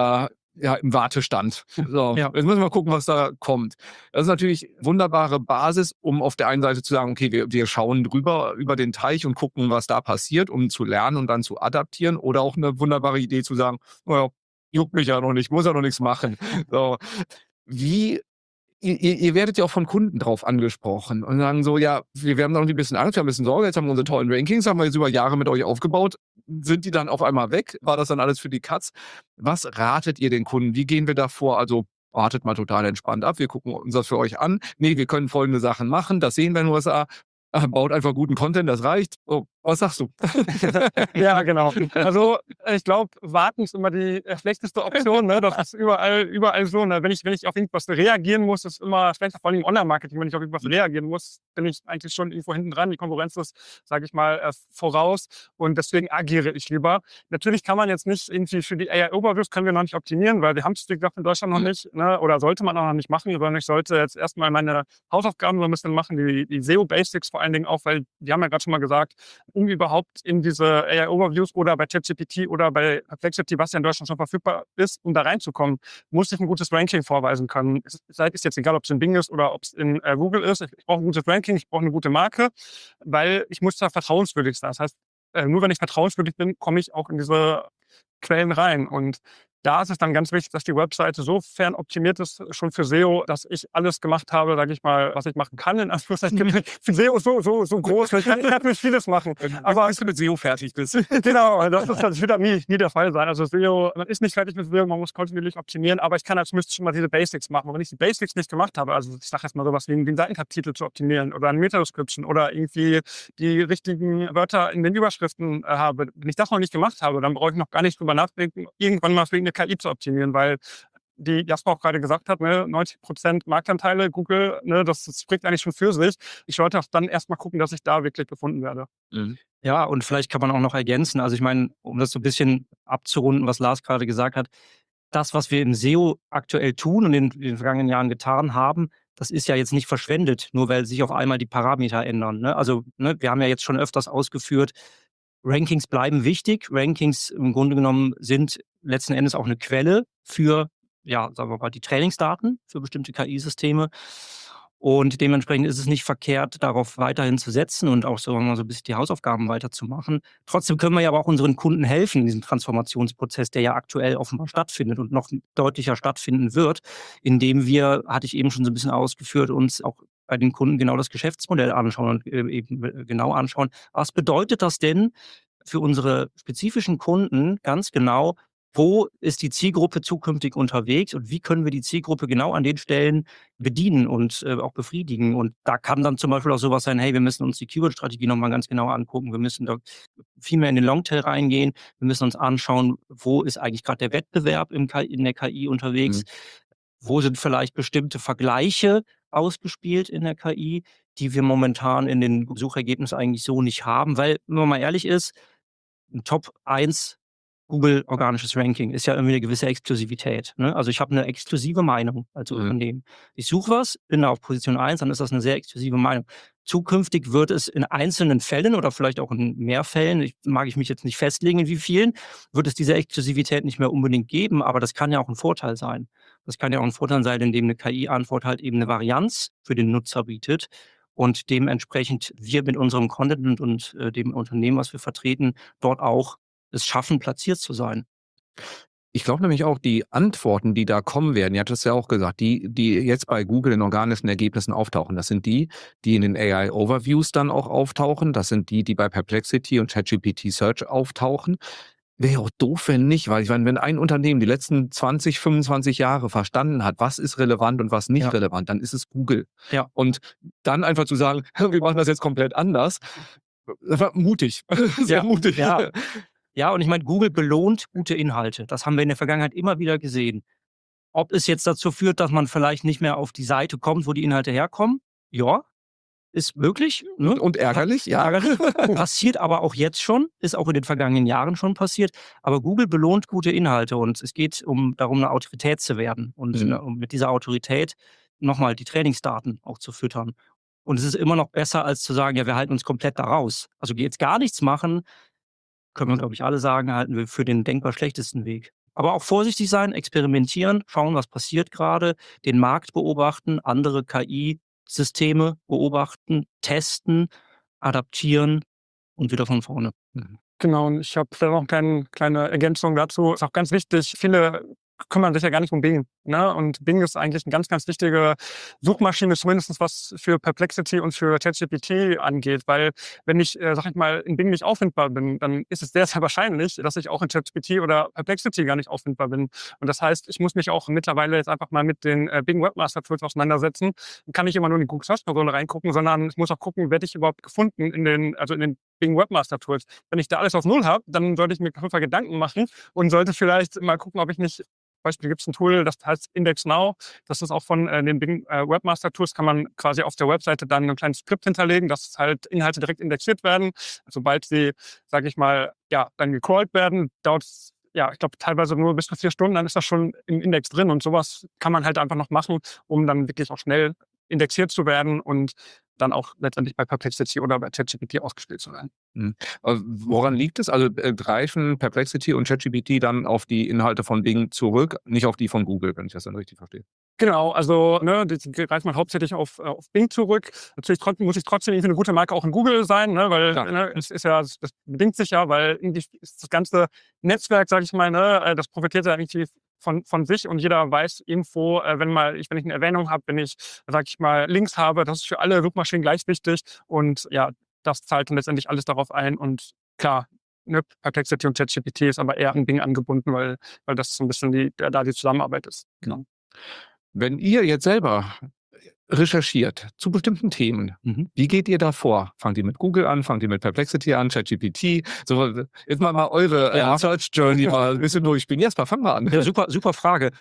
ja, im Wartestand. So, Ja. jetzt müssen wir gucken, was da kommt. Das ist natürlich wunderbare Basis, um auf der einen Seite zu sagen, okay, wir, wir schauen drüber über den Teich und gucken, was da passiert, um zu lernen und dann zu adaptieren. Oder auch eine wunderbare Idee zu sagen, naja, juckt mich ja noch nicht, muss ja noch nichts machen. So, wie Ihr, ihr ihr werdet ja auch von Kunden drauf angesprochen und sagen so, ja, wir, wir haben da noch ein bisschen Angst, wir haben ein bisschen Sorge, jetzt haben wir unsere tollen Rankings, haben wir jetzt über Jahre mit euch aufgebaut. Sind die dann auf einmal weg? War das dann alles für die Katz? Was ratet ihr den Kunden? Wie gehen wir da vor? Also wartet mal total entspannt ab, wir gucken uns das für euch an. Nee, wir können folgende Sachen machen, das sehen wir in den U S A. Äh, Baut einfach guten Content, das reicht. Oh, was sagst du? Ja, genau. Also ich glaube, warten ist immer die äh, schlechteste Option. Ne? Das ist überall, überall so. Ne? Wenn ich, wenn ich auf irgendwas reagieren muss, ist immer schlechter, vor allem im Online-Marketing, wenn ich auf irgendwas reagieren muss, bin ich eigentlich schon irgendwo hinten dran. Die Konkurrenz ist, sage ich mal, äh, voraus und deswegen agiere ich lieber. Natürlich kann man jetzt nicht irgendwie für die A I-Overviews können wir noch nicht optimieren, weil wir haben es, wie gesagt, in Deutschland noch nicht, ne? Oder sollte man auch noch nicht machen, sondern ich sollte jetzt erstmal meine Hausaufgaben so ein bisschen machen, die, die S E O-Basics vor allen Dingen auch, weil die haben ja gerade schon mal gesagt, um überhaupt in diese A I-Overviews oder bei ChatGPT oder bei Perplexity, was ja in Deutschland schon verfügbar ist, um da reinzukommen, muss ich ein gutes Ranking vorweisen können. Es ist jetzt egal, ob es in Bing ist oder ob es in äh, Google ist. Ich, ich brauche ein gutes Ranking, ich brauche eine gute Marke, weil ich muss da vertrauenswürdig sein. Das heißt, äh, nur wenn ich vertrauenswürdig bin, komme ich auch in diese Quellen rein. Und da ist es dann ganz wichtig, dass die Webseite so fern optimiert ist, schon für S E O, dass ich alles gemacht habe, sage ich mal, was ich machen kann. In Anführungszeichen, für S E O ist so, so, so groß, ich kann natürlich vieles machen. Aber bis du mit S E O fertig bist. Genau, das, ist, das wird dann nie, nie der Fall sein. Also S E O, man ist nicht fertig mit S E O, man muss kontinuierlich optimieren, aber ich kann als müsste schon mal diese Basics machen. Und wenn ich die Basics nicht gemacht habe, also ich sage jetzt mal sowas wie den Seitentabtitel zu optimieren oder eine Meta-Description oder irgendwie die richtigen Wörter in den Überschriften äh, habe, wenn ich das noch nicht gemacht habe, dann brauche ich noch gar nicht drüber nachdenken, irgendwann mal für eine K I zu optimieren, weil die Jasper auch gerade gesagt hat, ne, neunzig Prozent Marktanteile, Google, ne, das, das spricht eigentlich schon für sich. Ich sollte auch dann erstmal gucken, dass ich da wirklich gefunden werde. Mhm. Ja, und vielleicht kann man auch noch ergänzen, also ich meine, um das so ein bisschen abzurunden, was Lars gerade gesagt hat, das, was wir im S E O aktuell tun und in, in den vergangenen Jahren getan haben, das ist ja jetzt nicht verschwendet, nur weil sich auf einmal die Parameter ändern. Ne? Also ne, wir haben ja jetzt schon öfters ausgeführt, Rankings bleiben wichtig. Rankings im Grunde genommen sind letzten Endes auch eine Quelle für, ja, sagen wir mal, die Trainingsdaten für bestimmte K I-Systeme. Und dementsprechend ist es nicht verkehrt, darauf weiterhin zu setzen und auch so, so ein bisschen die Hausaufgaben weiterzumachen. Trotzdem können wir ja aber auch unseren Kunden helfen in diesem Transformationsprozess, der ja aktuell offenbar stattfindet und noch deutlicher stattfinden wird, indem wir, hatte ich eben schon so ein bisschen ausgeführt, uns auch bei den Kunden genau das Geschäftsmodell anschauen und äh, eben äh, genau anschauen, was bedeutet das denn für unsere spezifischen Kunden ganz genau, wo ist die Zielgruppe zukünftig unterwegs und wie können wir die Zielgruppe genau an den Stellen bedienen und äh, auch befriedigen. Und da kann dann zum Beispiel auch sowas sein, hey, wir müssen uns die Keyword-Strategie nochmal ganz genau angucken, wir müssen da viel mehr in den Longtail reingehen, wir müssen uns anschauen, wo ist eigentlich gerade der Wettbewerb im K I, in der K I unterwegs, mhm. wo sind vielleicht bestimmte Vergleiche ausgespielt in der K I, die wir momentan in den Suchergebnissen eigentlich so nicht haben, weil, wenn man mal ehrlich ist, ein Top eins Google organisches Ranking ist ja irgendwie eine gewisse Exklusivität. Ne? Also ich habe eine exklusive Meinung als Unternehmen. Ich suche was, bin da auf Position eins, dann ist das eine sehr exklusive Meinung. Zukünftig wird es in einzelnen Fällen oder vielleicht auch in mehr Fällen, ich, mag ich mich jetzt nicht festlegen, in wie vielen, wird es diese Exklusivität nicht mehr unbedingt geben, aber das kann ja auch ein Vorteil sein. Das kann ja auch ein Vorteil sein, indem eine K I-Antwort halt eben eine Varianz für den Nutzer bietet und dementsprechend wir mit unserem Content und, und äh, dem Unternehmen, was wir vertreten, dort auch es schaffen, platziert zu sein. Ich glaube nämlich auch, die Antworten, die da kommen werden, ihr hattet es ja auch gesagt, die, die jetzt bei Google in organischen Ergebnissen auftauchen, das sind die, die in den A I-Overviews dann auch auftauchen, das sind die, die bei Perplexity und ChatGPT Search auftauchen. Wäre ja auch doof, wenn nicht, weil ich meine, wenn ein Unternehmen die letzten zwanzig, fünfundzwanzig Jahre verstanden hat, was ist relevant und was nicht Ja. relevant, dann ist es Google. Ja. Und dann einfach zu sagen, wir machen das jetzt komplett anders, das war mutig, sehr Ja. mutig. Ja. Ja, und ich meine, Google belohnt gute Inhalte. Das haben wir in der Vergangenheit immer wieder gesehen. Ob es jetzt dazu führt, dass man vielleicht nicht mehr auf die Seite kommt, wo die Inhalte herkommen, ja, ist möglich. Ne? Und, und ärgerlich, ja. Ärgerlich. Passiert aber auch jetzt schon, ist auch in den vergangenen Jahren schon passiert. Aber Google belohnt gute Inhalte und es geht um darum, eine Autorität zu werden und Mhm. ne, um mit dieser Autorität nochmal die Trainingsdaten auch zu füttern. Und es ist immer noch besser, als zu sagen, ja, wir halten uns komplett da raus. Also jetzt gar nichts machen, können wir, glaube ich, alle sagen, halten wir für den denkbar schlechtesten Weg. Aber auch vorsichtig sein, experimentieren, schauen, was passiert gerade, den Markt beobachten, andere K I-Systeme beobachten, testen, adaptieren und wieder von vorne. Mhm. Genau, und ich habe vielleicht noch eine kleine, kleine Ergänzung dazu. Ist auch ganz wichtig, viele kümmern sich ja gar nicht um Bing. Ne? Und Bing ist eigentlich eine ganz, ganz wichtige Suchmaschine, zumindest was für Perplexity und für ChatGPT angeht. Weil wenn ich, äh, sag ich mal, in Bing nicht auffindbar bin, dann ist es sehr, sehr wahrscheinlich, dass ich auch in ChatGPT oder Perplexity gar nicht auffindbar bin. Und das heißt, ich muss mich auch mittlerweile jetzt einfach mal mit den äh, Bing Webmaster Tools auseinandersetzen. Dann kann ich immer nur in die Google Search Konsole reingucken, sondern ich muss auch gucken, werde ich überhaupt gefunden in den, also in den Bing Webmaster Tools. Wenn ich da alles auf Null habe, dann sollte ich mir auf jeden Fall Gedanken machen und sollte vielleicht mal gucken, ob ich nicht, zum Beispiel gibt es ein Tool, das heißt Index Now. Das ist auch von äh, den Bing äh, Webmaster Tools, kann man quasi auf der Webseite dann ein kleines Skript hinterlegen, dass halt Inhalte direkt indexiert werden. Sobald sie, sage ich mal, ja, dann gecrawlt werden, dauert es, ja, ich glaube, teilweise nur bis zu vier Stunden, dann ist das schon im Index drin. Und sowas kann man halt einfach noch machen, um dann wirklich auch schnell indexiert zu werden und dann auch letztendlich bei Perplexity oder bei ChatGPT ausgespielt zu werden. Mhm. Also, woran liegt es? Also äh, greifen Perplexity und ChatGPT dann auf die Inhalte von Bing zurück, nicht auf die von Google, wenn ich das dann richtig verstehe? Genau, also ne, die die greift man hauptsächlich auf, äh, auf Bing zurück. Natürlich trotzdem, muss ich trotzdem irgendwie eine gute Marke auch in Google sein, ne, weil Klar. ne, es ist ja, das bedingt sich ja, weil irgendwie ist das ganze Netzwerk, sage ich mal, ne, äh, das profitiert ja irgendwie von, von sich und jeder weiß irgendwo, äh, wenn mal ich, wenn ich eine Erwähnung habe, wenn ich, sage ich mal, Links habe, das ist für alle Suchmaschinen gleich wichtig und ja, das zahlt dann letztendlich alles darauf ein und klar, ne, Perplexity und ChatGPT ist aber eher an Bing angebunden, weil, weil das so ein bisschen die, da die Zusammenarbeit ist. Genau. Wenn ihr jetzt selber recherchiert zu bestimmten Themen, Mhm. wie geht ihr da vor? Fangt ihr mit Google an? Fangt ihr mit Perplexity an? ChatGPT? So, jetzt mal, mal eure Ja. äh, Search Journey mal ein bisschen durchspielen. Jetzt mal, fangen wir an. Ja, super, super Frage.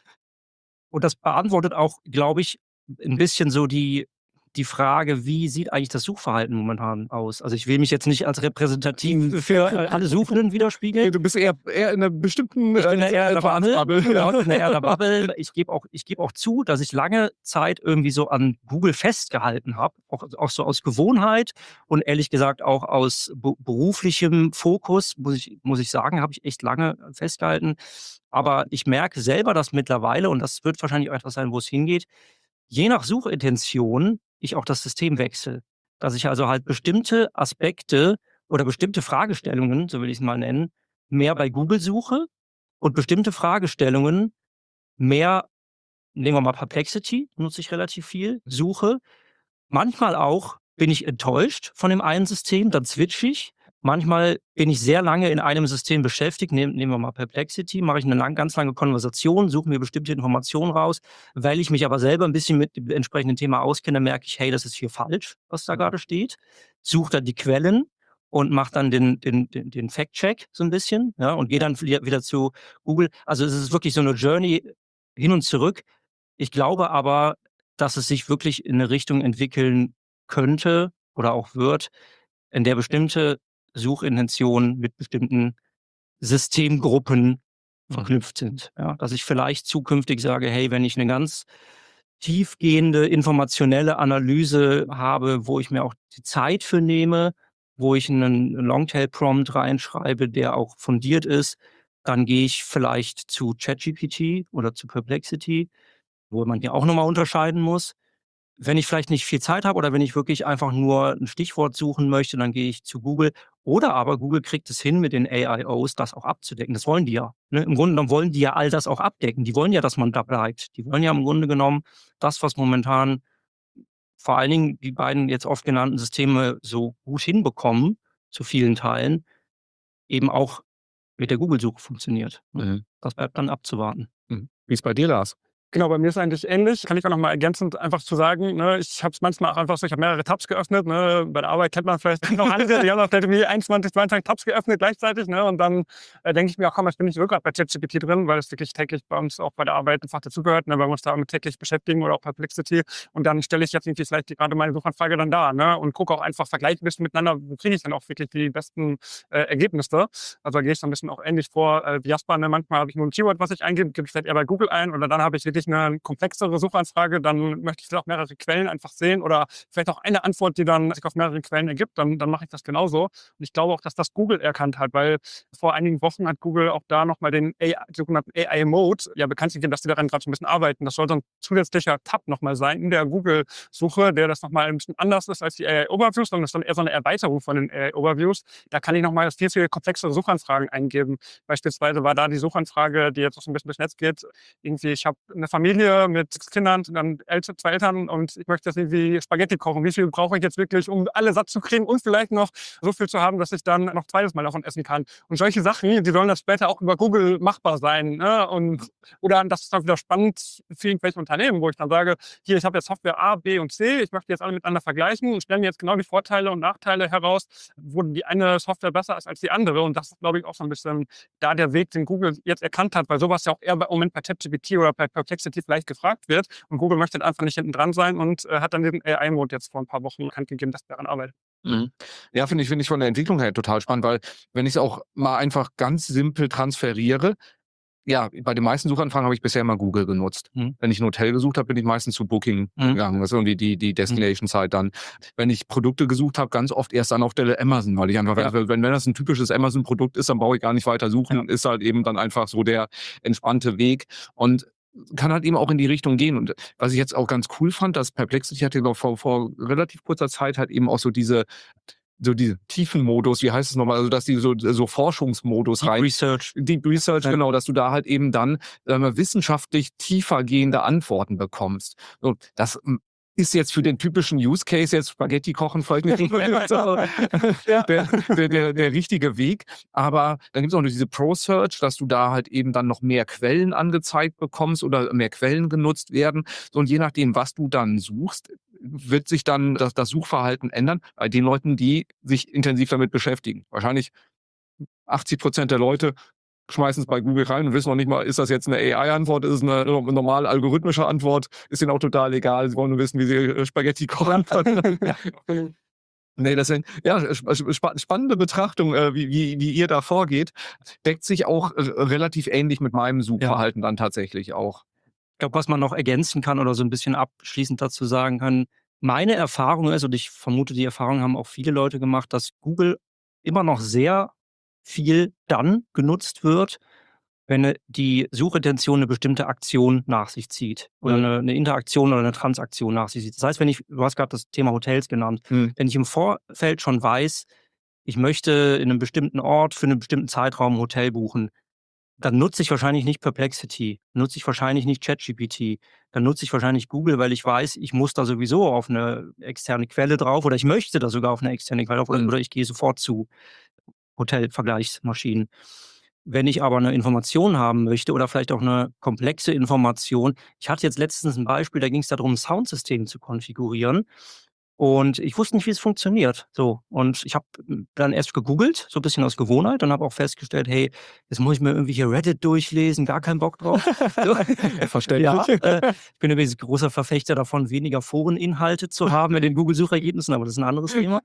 Und das beantwortet auch, glaube ich, ein bisschen so die, die Frage, wie sieht eigentlich das Suchverhalten momentan aus? Also ich will mich jetzt nicht als repräsentativ für äh, alle Suchenden widerspiegeln. Du bist eher, eher in einer bestimmten Ich bin äh, eher in der Bubble. Bubble. Genau, ich bin eher in der Bubble. Ich gebe auch, ich gebe auch zu, dass ich lange Zeit irgendwie so an Google festgehalten habe, auch, auch so aus Gewohnheit und ehrlich gesagt auch aus be- beruflichem Fokus, muss ich, muss ich sagen, habe ich echt lange festgehalten. Aber ich merke selber, dass mittlerweile, und das wird wahrscheinlich auch etwas sein, wo es hingeht, je nach Suchintention ich auch das System wechsle. Dass ich also halt bestimmte Aspekte oder bestimmte Fragestellungen, so will ich es mal nennen, mehr bei Google suche und bestimmte Fragestellungen mehr, nehmen wir mal Perplexity, nutze ich relativ viel, suche. Manchmal auch bin ich enttäuscht von dem einen System, dann switche ich. Manchmal bin ich sehr lange in einem System beschäftigt. Nehmen, nehmen wir mal Perplexity, mache ich eine lang, ganz lange Konversation, suche mir bestimmte Informationen raus. Weil ich mich aber selber ein bisschen mit dem entsprechenden Thema auskenne, merke ich, hey, das ist hier falsch, was da gerade steht. Suche dann die Quellen und mache dann den, den, den, den Fact-Check so ein bisschen, ja, und gehe dann wieder, wieder zu Google. Also es ist wirklich so eine Journey hin und zurück. Ich glaube aber, dass es sich wirklich in eine Richtung entwickeln könnte oder auch wird, in der bestimmte Suchintentionen mit bestimmten Systemgruppen verknüpft sind. Ja, dass ich vielleicht zukünftig sage, hey, wenn ich eine ganz tiefgehende informationelle Analyse habe, wo ich mir auch die Zeit für nehme, wo ich einen Longtail-Prompt reinschreibe, der auch fundiert ist, dann gehe ich vielleicht zu ChatGPT oder zu Perplexity, wo man ja auch nochmal unterscheiden muss. Wenn ich vielleicht nicht viel Zeit habe oder wenn ich wirklich einfach nur ein Stichwort suchen möchte, dann gehe ich zu Google. Oder aber Google kriegt es hin, mit den A I Os das auch abzudecken. Das wollen die ja. Ne? Im Grunde genommen wollen die ja all das auch abdecken. Die wollen ja, dass man da bleibt. Die wollen ja im Grunde genommen das, was momentan vor allen Dingen die beiden jetzt oft genannten Systeme so gut hinbekommen, zu vielen Teilen, eben auch mit der Google-Suche funktioniert. Ne? Mhm. Das bleibt dann abzuwarten. Mhm. Wie ist bei dir, Lars? Genau, bei mir ist es eigentlich ähnlich. Kann ich auch noch mal ergänzend einfach zu sagen, ne, ich habe es manchmal auch einfach so, ich habe mehrere Tabs geöffnet. Ne, bei der Arbeit kennt man vielleicht noch andere, die haben auch vielleicht irgendwie einundzwanzig, zweiundzwanzig Tabs geöffnet gleichzeitig. Ne, und dann äh, denke ich mir auch, komm, ich bin nicht wirklich bei ChatGPT drin, weil es wirklich täglich bei uns auch bei der Arbeit einfach dazugehört, ne, weil wir uns damit täglich beschäftigen oder auch Perplexity. Und dann stelle ich jetzt irgendwie vielleicht gerade meine Suchanfrage dann da, ne, und gucke auch einfach, vergleiche ein bisschen miteinander, wo kriege ich dann auch wirklich die besten äh, Ergebnisse. Also da gehe ich so ein bisschen auch ähnlich vor äh, wie Jasper. Ne, manchmal habe ich nur ein Keyword, was ich eingebe, gebe ich vielleicht eher bei Google ein oder dann habe ich wirklich wirklich eine komplexere Suchanfrage, dann möchte ich auch mehrere Quellen einfach sehen oder vielleicht auch eine Antwort, die dann sich auf mehreren Quellen ergibt, dann, dann mache ich das genauso. Und ich glaube auch, dass das Google erkannt hat, weil vor einigen Wochen hat Google auch da nochmal den A I, sogenannten A I-Mode ja bekannt gegeben, dass die daran gerade so ein bisschen arbeiten. Das soll so ein zusätzlicher Tab nochmal sein in der Google-Suche, der das nochmal ein bisschen anders ist als die A I-Overviews, sondern das ist dann eher so eine Erweiterung von den A I-Overviews. Da kann ich nochmal viel, viel komplexere Suchanfragen eingeben. Beispielsweise war da die Suchanfrage, die jetzt auch so ein bisschen durchs Netz geht, irgendwie, ich habe eine Familie mit sechs Kindern, dann Eltern, zwei Eltern und ich möchte jetzt irgendwie Spaghetti kochen. Wie viel brauche ich jetzt wirklich, um alle satt zu kriegen und vielleicht noch so viel zu haben, dass ich dann noch zweites Mal davon essen kann. Und solche Sachen, die sollen dann später auch über Google machbar sein. Ne? Und, oder das ist dann wieder spannend für irgendwelche Unternehmen, wo ich dann sage, hier, ich habe jetzt Software A, B und C, ich möchte jetzt alle miteinander vergleichen und stelle mir jetzt genau die Vorteile und Nachteile heraus, wo die eine Software besser ist als die andere. Und das ist, glaube ich, auch so ein bisschen da der Weg, den Google jetzt erkannt hat, weil sowas ja auch eher bei, im Moment bei ChatGPT oder bei Perplexity vielleicht gefragt wird. Und Google möchte einfach nicht hinten dran sein und äh, hat dann den A I-Mode jetzt vor ein paar Wochen bekannt gegeben, dass daran arbeitet. Mhm. Ja, finde ich, finde ich von der Entwicklung her total spannend, weil wenn ich es auch mal einfach ganz simpel transferiere, ja, bei den meisten Suchanfragen habe ich bisher immer Google genutzt. Mhm. Wenn ich ein Hotel gesucht habe, bin ich meistens zu Booking Mhm. gegangen. Das ist irgendwie die, die Destination-Site dann. Wenn ich Produkte gesucht habe, ganz oft erst dann auf der Amazon, weil ich einfach, Ja. wenn, wenn das ein typisches Amazon-Produkt ist, dann brauche ich gar nicht weiter suchen. Ja. Ist halt eben dann einfach so der entspannte Weg und kann halt eben auch in die Richtung gehen. Und was ich jetzt auch ganz cool fand, dass Perplexity hatte noch vor, vor relativ kurzer Zeit halt eben auch so diese so diese Tiefenmodus, wie heißt es nochmal, also dass die so, so Forschungsmodus Deep rein. Research. Deep Research, Ja. genau, dass du da halt eben dann äh, wissenschaftlich tiefer gehende Antworten bekommst. So, das mm, ist jetzt für den typischen Use Case jetzt Spaghetti kochen vielleicht nicht so Ja. der, der, der, der richtige Weg. Aber dann gibt es auch noch diese Pro-Search, dass du da halt eben dann noch mehr Quellen angezeigt bekommst oder mehr Quellen genutzt werden. So, und je nachdem, was du dann suchst, wird sich dann das, das Suchverhalten ändern bei den Leuten, die sich intensiv damit beschäftigen. Wahrscheinlich achtzig Prozent der Leute schmeißen es bei Google rein und wissen noch nicht mal, ist das jetzt eine A I-Antwort, ist es eine normale algorithmische Antwort, ist denen auch total egal. Sie wollen nur wissen, wie sie Spaghetti kochen. Ja. Nee, deswegen, ja, sp spannende Betrachtung, äh, wie, wie, wie ihr da vorgeht. Deckt sich auch äh, relativ ähnlich mit meinem Suchverhalten dann tatsächlich auch. Ich glaube, was man noch ergänzen kann oder so ein bisschen abschließend dazu sagen kann, meine Erfahrung ist, und ich vermute, die Erfahrung haben auch viele Leute gemacht, dass Google immer noch sehr viel dann genutzt wird, wenn die Suchintention eine bestimmte Aktion nach sich zieht oder Mhm. eine, eine Interaktion oder eine Transaktion nach sich zieht. Das heißt, wenn ich, du hast gerade das Thema Hotels genannt, Mhm. wenn ich im Vorfeld schon weiß, ich möchte in einem bestimmten Ort für einen bestimmten Zeitraum ein Hotel buchen, dann nutze ich wahrscheinlich nicht Perplexity, nutze ich wahrscheinlich nicht ChatGPT, dann nutze ich wahrscheinlich Google, weil ich weiß, ich muss da sowieso auf eine externe Quelle drauf oder ich möchte da sogar auf eine externe Quelle drauf oder, Mhm. oder ich gehe sofort zu Hotelvergleichsmaschinen. Wenn ich aber eine Information haben möchte oder vielleicht auch eine komplexe Information, ich hatte jetzt letztens ein Beispiel, da ging es darum, ein Soundsystem zu konfigurieren. Und ich wusste nicht, wie es funktioniert. So. Und ich habe dann erst gegoogelt, so ein bisschen aus Gewohnheit, und habe auch festgestellt, hey, jetzt muss ich mir irgendwie hier Reddit durchlesen, gar keinen Bock drauf. So. Verständlich. Ja, äh, ich bin übrigens großer Verfechter davon, weniger Foreninhalte zu haben in den Google-Suchergebnissen, aber das ist ein anderes Thema.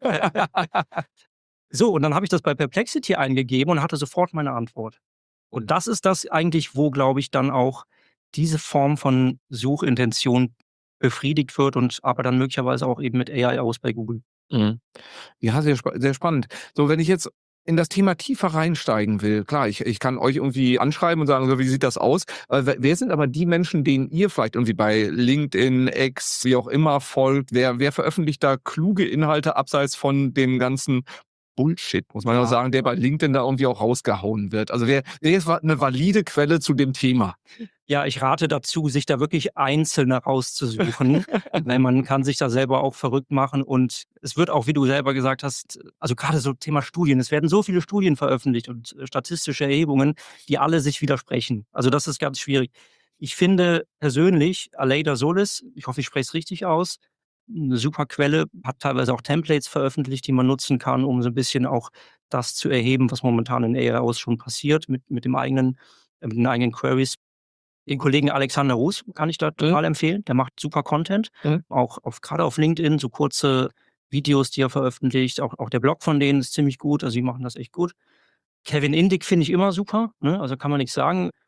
So, und dann habe ich das bei Perplexity eingegeben und hatte sofort meine Antwort. Und das ist das eigentlich, wo, glaube ich, dann auch diese Form von Suchintention befriedigt wird und aber dann möglicherweise auch eben mit A I aus bei Google. Mhm. Ja, sehr, spa sehr spannend. So, wenn ich jetzt in das Thema tiefer reinsteigen will, klar, ich, ich kann euch irgendwie anschreiben und sagen, so, wie sieht das aus? Aber wer wer sind aber die Menschen, denen ihr vielleicht irgendwie bei LinkedIn, X, wie auch immer folgt? Wer, wer veröffentlicht da kluge Inhalte abseits von dem ganzen Bullshit, muss man ja Ja. sagen, der bei LinkedIn da irgendwie auch rausgehauen wird? Also wer, wer ist eine valide Quelle zu dem Thema? Ja, ich rate dazu, sich da wirklich Einzelne rauszusuchen, weil man kann sich da selber auch verrückt machen und es wird auch, wie du selber gesagt hast, also gerade so Thema Studien, es werden so viele Studien veröffentlicht und äh, statistische Erhebungen, die alle sich widersprechen. Also das ist ganz schwierig. Ich finde persönlich Aleida Solis, ich hoffe, ich spreche es richtig aus, eine super Quelle, hat teilweise auch Templates veröffentlicht, die man nutzen kann, um so ein bisschen auch das zu erheben, was momentan in A I aus schon passiert mit, mit dem eigenen, äh, mit den eigenen Queries. Den Kollegen Alexander Ruß kann ich da total empfehlen. Der macht super Content, Mhm. auch auf, gerade auf LinkedIn, so kurze Videos, die er veröffentlicht. Auch, auch der Blog von denen ist ziemlich gut, also die machen das echt gut. Kevin Indig finde ich immer super, ne? Also kann man nichts sagen.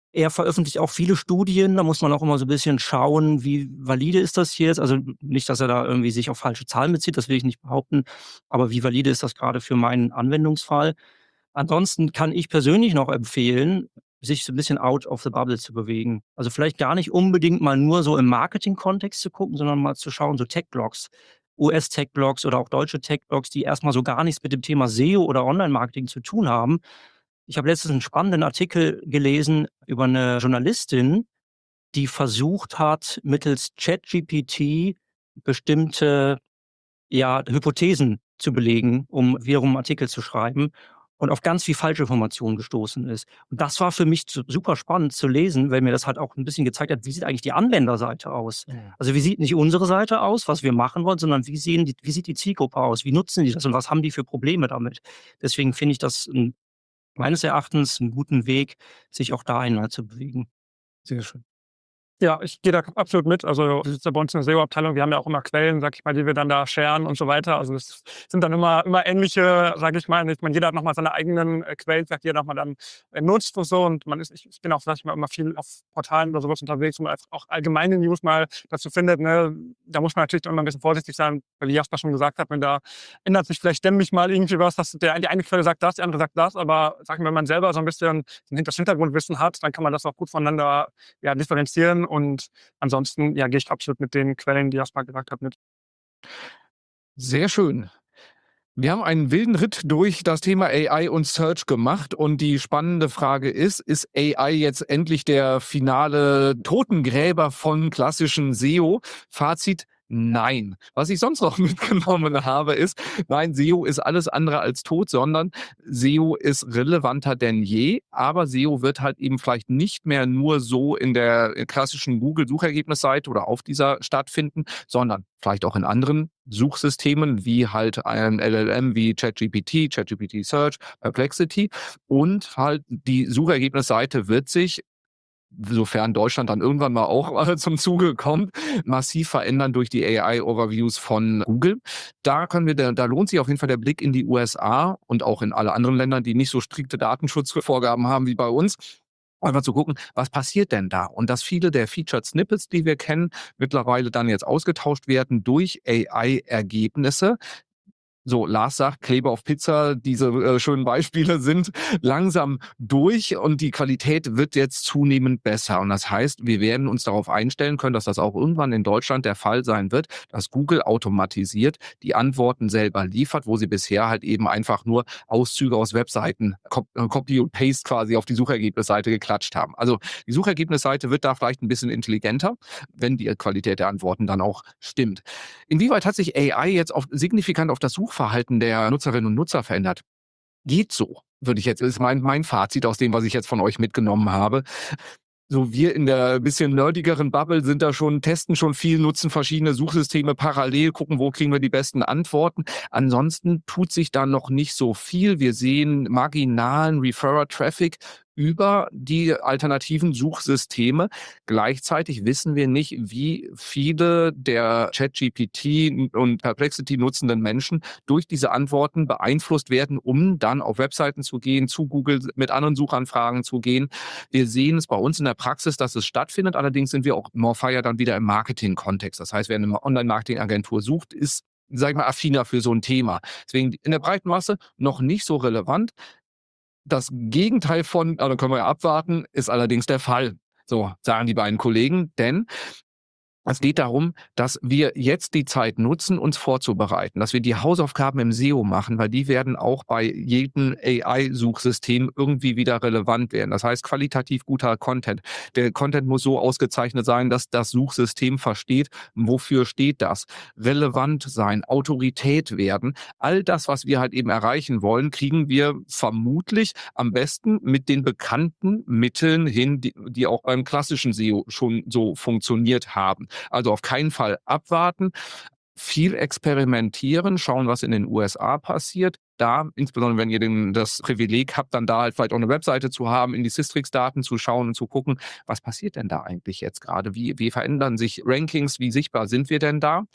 Er veröffentlicht auch viele Studien, da muss man auch immer so ein bisschen schauen, wie valide ist das jetzt? Also, nicht, dass er da irgendwie sich auf falsche Zahlen bezieht, das will ich nicht behaupten, aber wie valide ist das gerade für meinen Anwendungsfall? Ansonsten kann ich persönlich noch empfehlen, sich so ein bisschen out of the bubble zu bewegen. Also, vielleicht gar nicht unbedingt mal nur so im Marketing-Kontext zu gucken, sondern mal zu schauen, so Tech-Blogs, U S-Tech-Blogs oder auch deutsche Tech-Blogs, die erst mal so gar nichts mit dem Thema S E O oder Online-Marketing zu tun haben. Ich habe letztens einen spannenden Artikel gelesen über eine Journalistin, die versucht hat, mittels ChatGPT bestimmte, ja, Hypothesen zu belegen, um wiederum 'n Artikel zu schreiben und auf ganz viel Falschinformationen gestoßen ist. Und das war für mich su super spannend zu lesen, weil mir das halt auch ein bisschen gezeigt hat, wie sieht eigentlich die Anwenderseite aus? Ja. Also, wie sieht nicht unsere Seite aus, was wir machen wollen, sondern wie sehen die wie sieht die Zielgruppe aus? Wie nutzen die das und was haben die für Probleme damit? Deswegen finde ich das 'n meines Erachtens einen guten Weg, sich auch da einmal zu bewegen. Sehr schön. Ja, ich gehe da absolut mit. Also, wir sitzen ja bei uns in der S E O-Abteilung, wir haben ja auch immer Quellen, sage ich mal, die wir dann da sharen und so weiter. Also, es sind dann immer immer ähnliche, sage ich mal, ich meine, jeder hat noch mal seine eigenen, äh, Quellen, vielleicht die er noch mal dann, äh, nutzt und so. Und man ist ich ich bin auch, sage ich mal, immer viel auf Portalen oder sowas unterwegs, wo man einfach auch allgemeine News mal dazu findet, ne? Da muss man natürlich immer ein bisschen vorsichtig sein, weil wie Jasper schon gesagt hat, wenn da ändert sich vielleicht ständig mal irgendwie was, dass der die eine Quelle sagt das, die andere sagt das. Aber sage ich mal, wenn man selber so ein bisschen das Hintergrundwissen hat, dann kann man das auch gut voneinander, ja, differenzieren. Und ansonsten, ja, gehe ich absolut mit den Quellen, die Jasper gesagt hat, mit. Sehr schön. Wir haben einen wilden Ritt durch das Thema A I und Search gemacht und die spannende Frage ist, ist A I jetzt endlich der finale Totengräber von klassischen S E O? Fazit: Nein. Was ich sonst noch mitgenommen habe, ist, nein, S E O ist alles andere als tot, sondern S E O ist relevanter denn je, aber S E O wird halt eben vielleicht nicht mehr nur so in der klassischen Google-Suchergebnisseite oder auf dieser stattfinden, sondern vielleicht auch in anderen Suchsystemen wie halt ein L L M wie ChatGPT, ChatGPT Search, Perplexity, und halt die Suchergebnisseite wird sich, sofern Deutschland dann irgendwann mal auch äh, zum Zuge kommt, massiv verändern durch die A I-Overviews von Google. Da können wir, da, da lohnt sich auf jeden Fall der Blick in die U S A und auch in alle anderen Länder, die nicht so strikte Datenschutzvorgaben haben wie bei uns. Einfach zu gucken, was passiert denn da? Und dass viele der Featured Snippets, die wir kennen, mittlerweile dann jetzt ausgetauscht werden durch A I-Ergebnisse. So, Lars sagt, Kleber auf Pizza, diese äh, schönen Beispiele sind langsam durch und die Qualität wird jetzt zunehmend besser. Und das heißt, wir werden uns darauf einstellen können, dass das auch irgendwann in Deutschland der Fall sein wird, dass Google automatisiert die Antworten selber liefert, wo sie bisher halt eben einfach nur Auszüge aus Webseiten, Cop- äh, Copy und Paste quasi auf die Suchergebnisseite geklatscht haben. Also die Suchergebnisseite wird da vielleicht ein bisschen intelligenter, wenn die Qualität der Antworten dann auch stimmt. Inwieweit hat sich A I jetzt auf, signifikant auf das Suchverhalten der Nutzerinnen und Nutzer verändert? Geht so, würde ich jetzt, ist mein, mein Fazit aus dem, was ich jetzt von euch mitgenommen habe. So, wir in der bisschen nerdigeren Bubble sind da schon, testen schon viel, nutzen verschiedene Suchsysteme parallel, gucken, wo kriegen wir die besten Antworten. Ansonsten tut sich da noch nicht so viel. Wir sehen marginalen Referrer-Traffic über die alternativen Suchsysteme. Gleichzeitig wissen wir nicht, wie viele der ChatGPT und Perplexity nutzenden Menschen durch diese Antworten beeinflusst werden, um dann auf Webseiten zu gehen, zu Google mit anderen Suchanfragen zu gehen. Wir sehen es bei uns in der Praxis, dass es stattfindet. Allerdings sind wir auch more fire dann wieder im Marketing-Kontext. Das heißt, wer eine Online-Marketing-Agentur sucht, ist, sag ich mal, affiner für so ein Thema. Deswegen in der breiten Masse noch nicht so relevant. Das Gegenteil von, also können wir ja abwarten, ist allerdings der Fall. So sagen die beiden Kollegen, denn es geht darum, dass wir jetzt die Zeit nutzen, uns vorzubereiten, dass wir die Hausaufgaben im S E O machen, weil die werden auch bei jedem A I-Suchsystem irgendwie wieder relevant werden. Das heißt, qualitativ guter Content. Der Content muss so ausgezeichnet sein, dass das Suchsystem versteht, wofür steht das. Relevant sein, Autorität werden. All das, was wir halt eben erreichen wollen, kriegen wir vermutlich am besten mit den bekannten Mitteln hin, die, die auch beim klassischen S E O schon so funktioniert haben. Also auf keinen Fall abwarten, viel experimentieren, schauen, was in den U S A passiert. Da, insbesondere wenn ihr den, das Privileg habt, dann da halt vielleicht auch eine Webseite zu haben, in die Systrix-Daten zu schauen und zu gucken, was passiert denn da eigentlich jetzt gerade? Wie, wie verändern sich Rankings? Wie sichtbar sind wir denn da?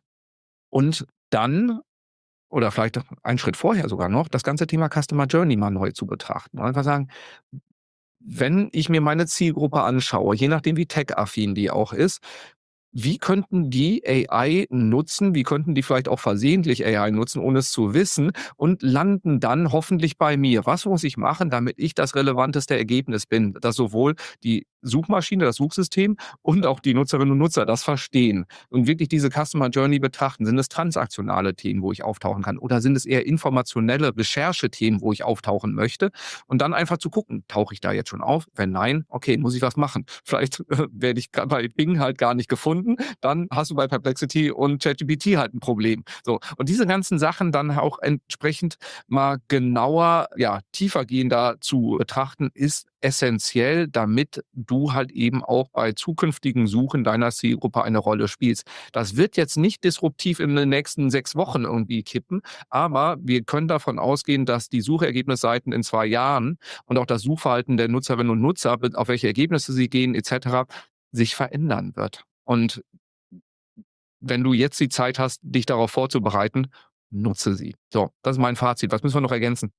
Und dann, oder vielleicht einen Schritt vorher sogar noch, das ganze Thema Customer Journey mal neu zu betrachten. Und einfach sagen, Wenn ich mir meine Zielgruppe anschaue, je nachdem wie tech-affin die auch ist, wie könnten die A I nutzen? Wie könnten die vielleicht auch versehentlich A I nutzen, ohne es zu wissen und landen dann hoffentlich bei mir? Was muss ich machen, damit ich das relevanteste Ergebnis bin, dass sowohl die Suchmaschine, das Suchsystem und auch die Nutzerinnen und Nutzer das verstehen und wirklich diese Customer Journey betrachten? Sind es transaktionale Themen, wo ich auftauchen kann, oder sind es eher informationelle Recherchethemen, wo ich auftauchen möchte? Und dann einfach zu gucken, tauche ich da jetzt schon auf? Wenn nein, okay, muss ich was machen. Vielleicht äh, werde ich bei Bing halt gar nicht gefunden. Dann hast du bei Perplexity und ChatGPT halt ein Problem. So. Und diese ganzen Sachen dann auch entsprechend mal genauer, ja, tiefergehender zu betrachten, ist essentiell, damit du halt eben auch bei zukünftigen Suchen deiner Zielgruppe eine Rolle spielst. Das wird jetzt nicht disruptiv in den nächsten sechs Wochen irgendwie kippen, aber wir können davon ausgehen, dass die Suchergebnisseiten in zwei Jahren und auch das Suchverhalten der Nutzerinnen und Nutzer, auf welche Ergebnisse sie gehen et cetera, sich verändern wird. Und wenn du jetzt die Zeit hast, dich darauf vorzubereiten, nutze sie. So, das ist mein Fazit. Was müssen wir noch ergänzen?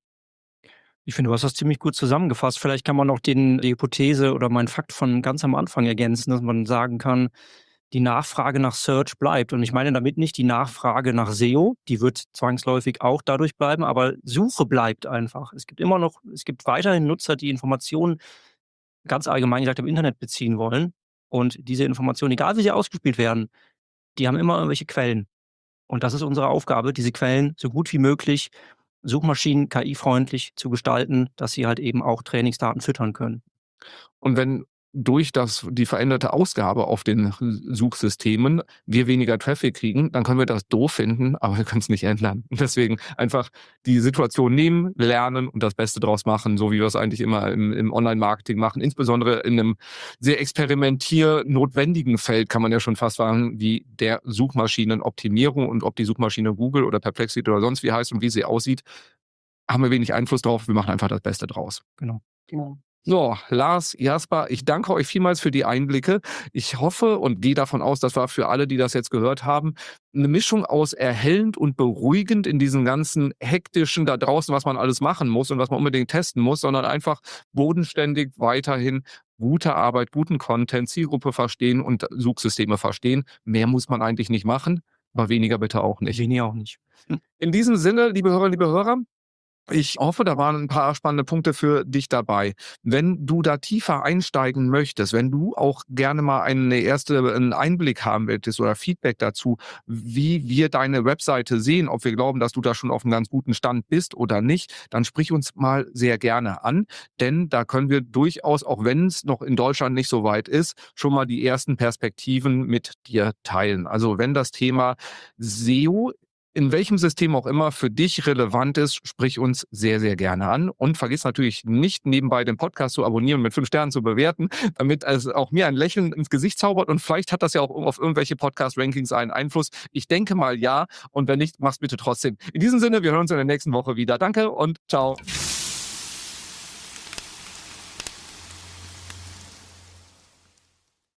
Ich finde, du hast das ziemlich gut zusammengefasst. Vielleicht kann man noch den, die Hypothese oder meinen Fakt von ganz am Anfang ergänzen, dass man sagen kann, die Nachfrage nach Search bleibt. Und ich meine damit nicht die Nachfrage nach S E O, die wird zwangsläufig auch dadurch bleiben, aber Suche bleibt einfach. Es gibt immer noch, es gibt weiterhin Nutzer, die Informationen ganz allgemein gesagt im Internet beziehen wollen. Und diese Informationen, egal wie sie ausgespielt werden, die haben immer irgendwelche Quellen. Und das ist unsere Aufgabe, diese Quellen so gut wie möglich Suchmaschinen K I-freundlich zu gestalten, dass sie halt eben auch Trainingsdaten füttern können. Und wenn durch das, die veränderte Ausgabe auf den Suchsystemen wir weniger Traffic kriegen, dann können wir das doof finden, aber wir können es nicht ändern. Und deswegen einfach die Situation nehmen, lernen und das Beste draus machen, so wie wir es eigentlich immer im, im Online-Marketing machen. Insbesondere in einem sehr experimentier-notwendigen Feld, kann man ja schon fast sagen, wie der Suchmaschinenoptimierung. Und ob die Suchmaschine Google oder Perplexity oder sonst wie heißt und wie sie aussieht, haben wir wenig Einfluss drauf. Wir machen einfach das Beste draus. Genau. Genau. So, Lars, Jasper, ich danke euch vielmals für die Einblicke. Ich hoffe und gehe davon aus, das war für alle, die das jetzt gehört haben, eine Mischung aus erhellend und beruhigend in diesem ganzen hektischen da draußen, was man alles machen muss und was man unbedingt testen muss, sondern einfach bodenständig weiterhin gute Arbeit, guten Content, Zielgruppe verstehen und Suchsysteme verstehen. Mehr muss man eigentlich nicht machen, aber weniger bitte auch nicht. Weniger auch nicht. In diesem Sinne, liebe Hörer, liebe Hörer, ich hoffe, da waren ein paar spannende Punkte für dich dabei. Wenn du da tiefer einsteigen möchtest, wenn du auch gerne mal eine erste, einen Einblick haben möchtest oder Feedback dazu, wie wir deine Webseite sehen, ob wir glauben, dass du da schon auf einem ganz guten Stand bist oder nicht, dann sprich uns mal sehr gerne an, denn da können wir durchaus, auch wenn es noch in Deutschland nicht so weit ist, schon mal die ersten Perspektiven mit dir teilen. Also wenn das Thema S E O in welchem System auch immer für dich relevant ist, sprich uns sehr, sehr gerne an. Und vergiss natürlich nicht, nebenbei den Podcast zu abonnieren und mit fünf Sternen zu bewerten, damit es auch mir ein Lächeln ins Gesicht zaubert. Und vielleicht hat das ja auch auf irgendwelche Podcast-Rankings einen Einfluss. Ich denke mal ja. Und wenn nicht, mach's bitte trotzdem. In diesem Sinne, wir hören uns in der nächsten Woche wieder. Danke und ciao.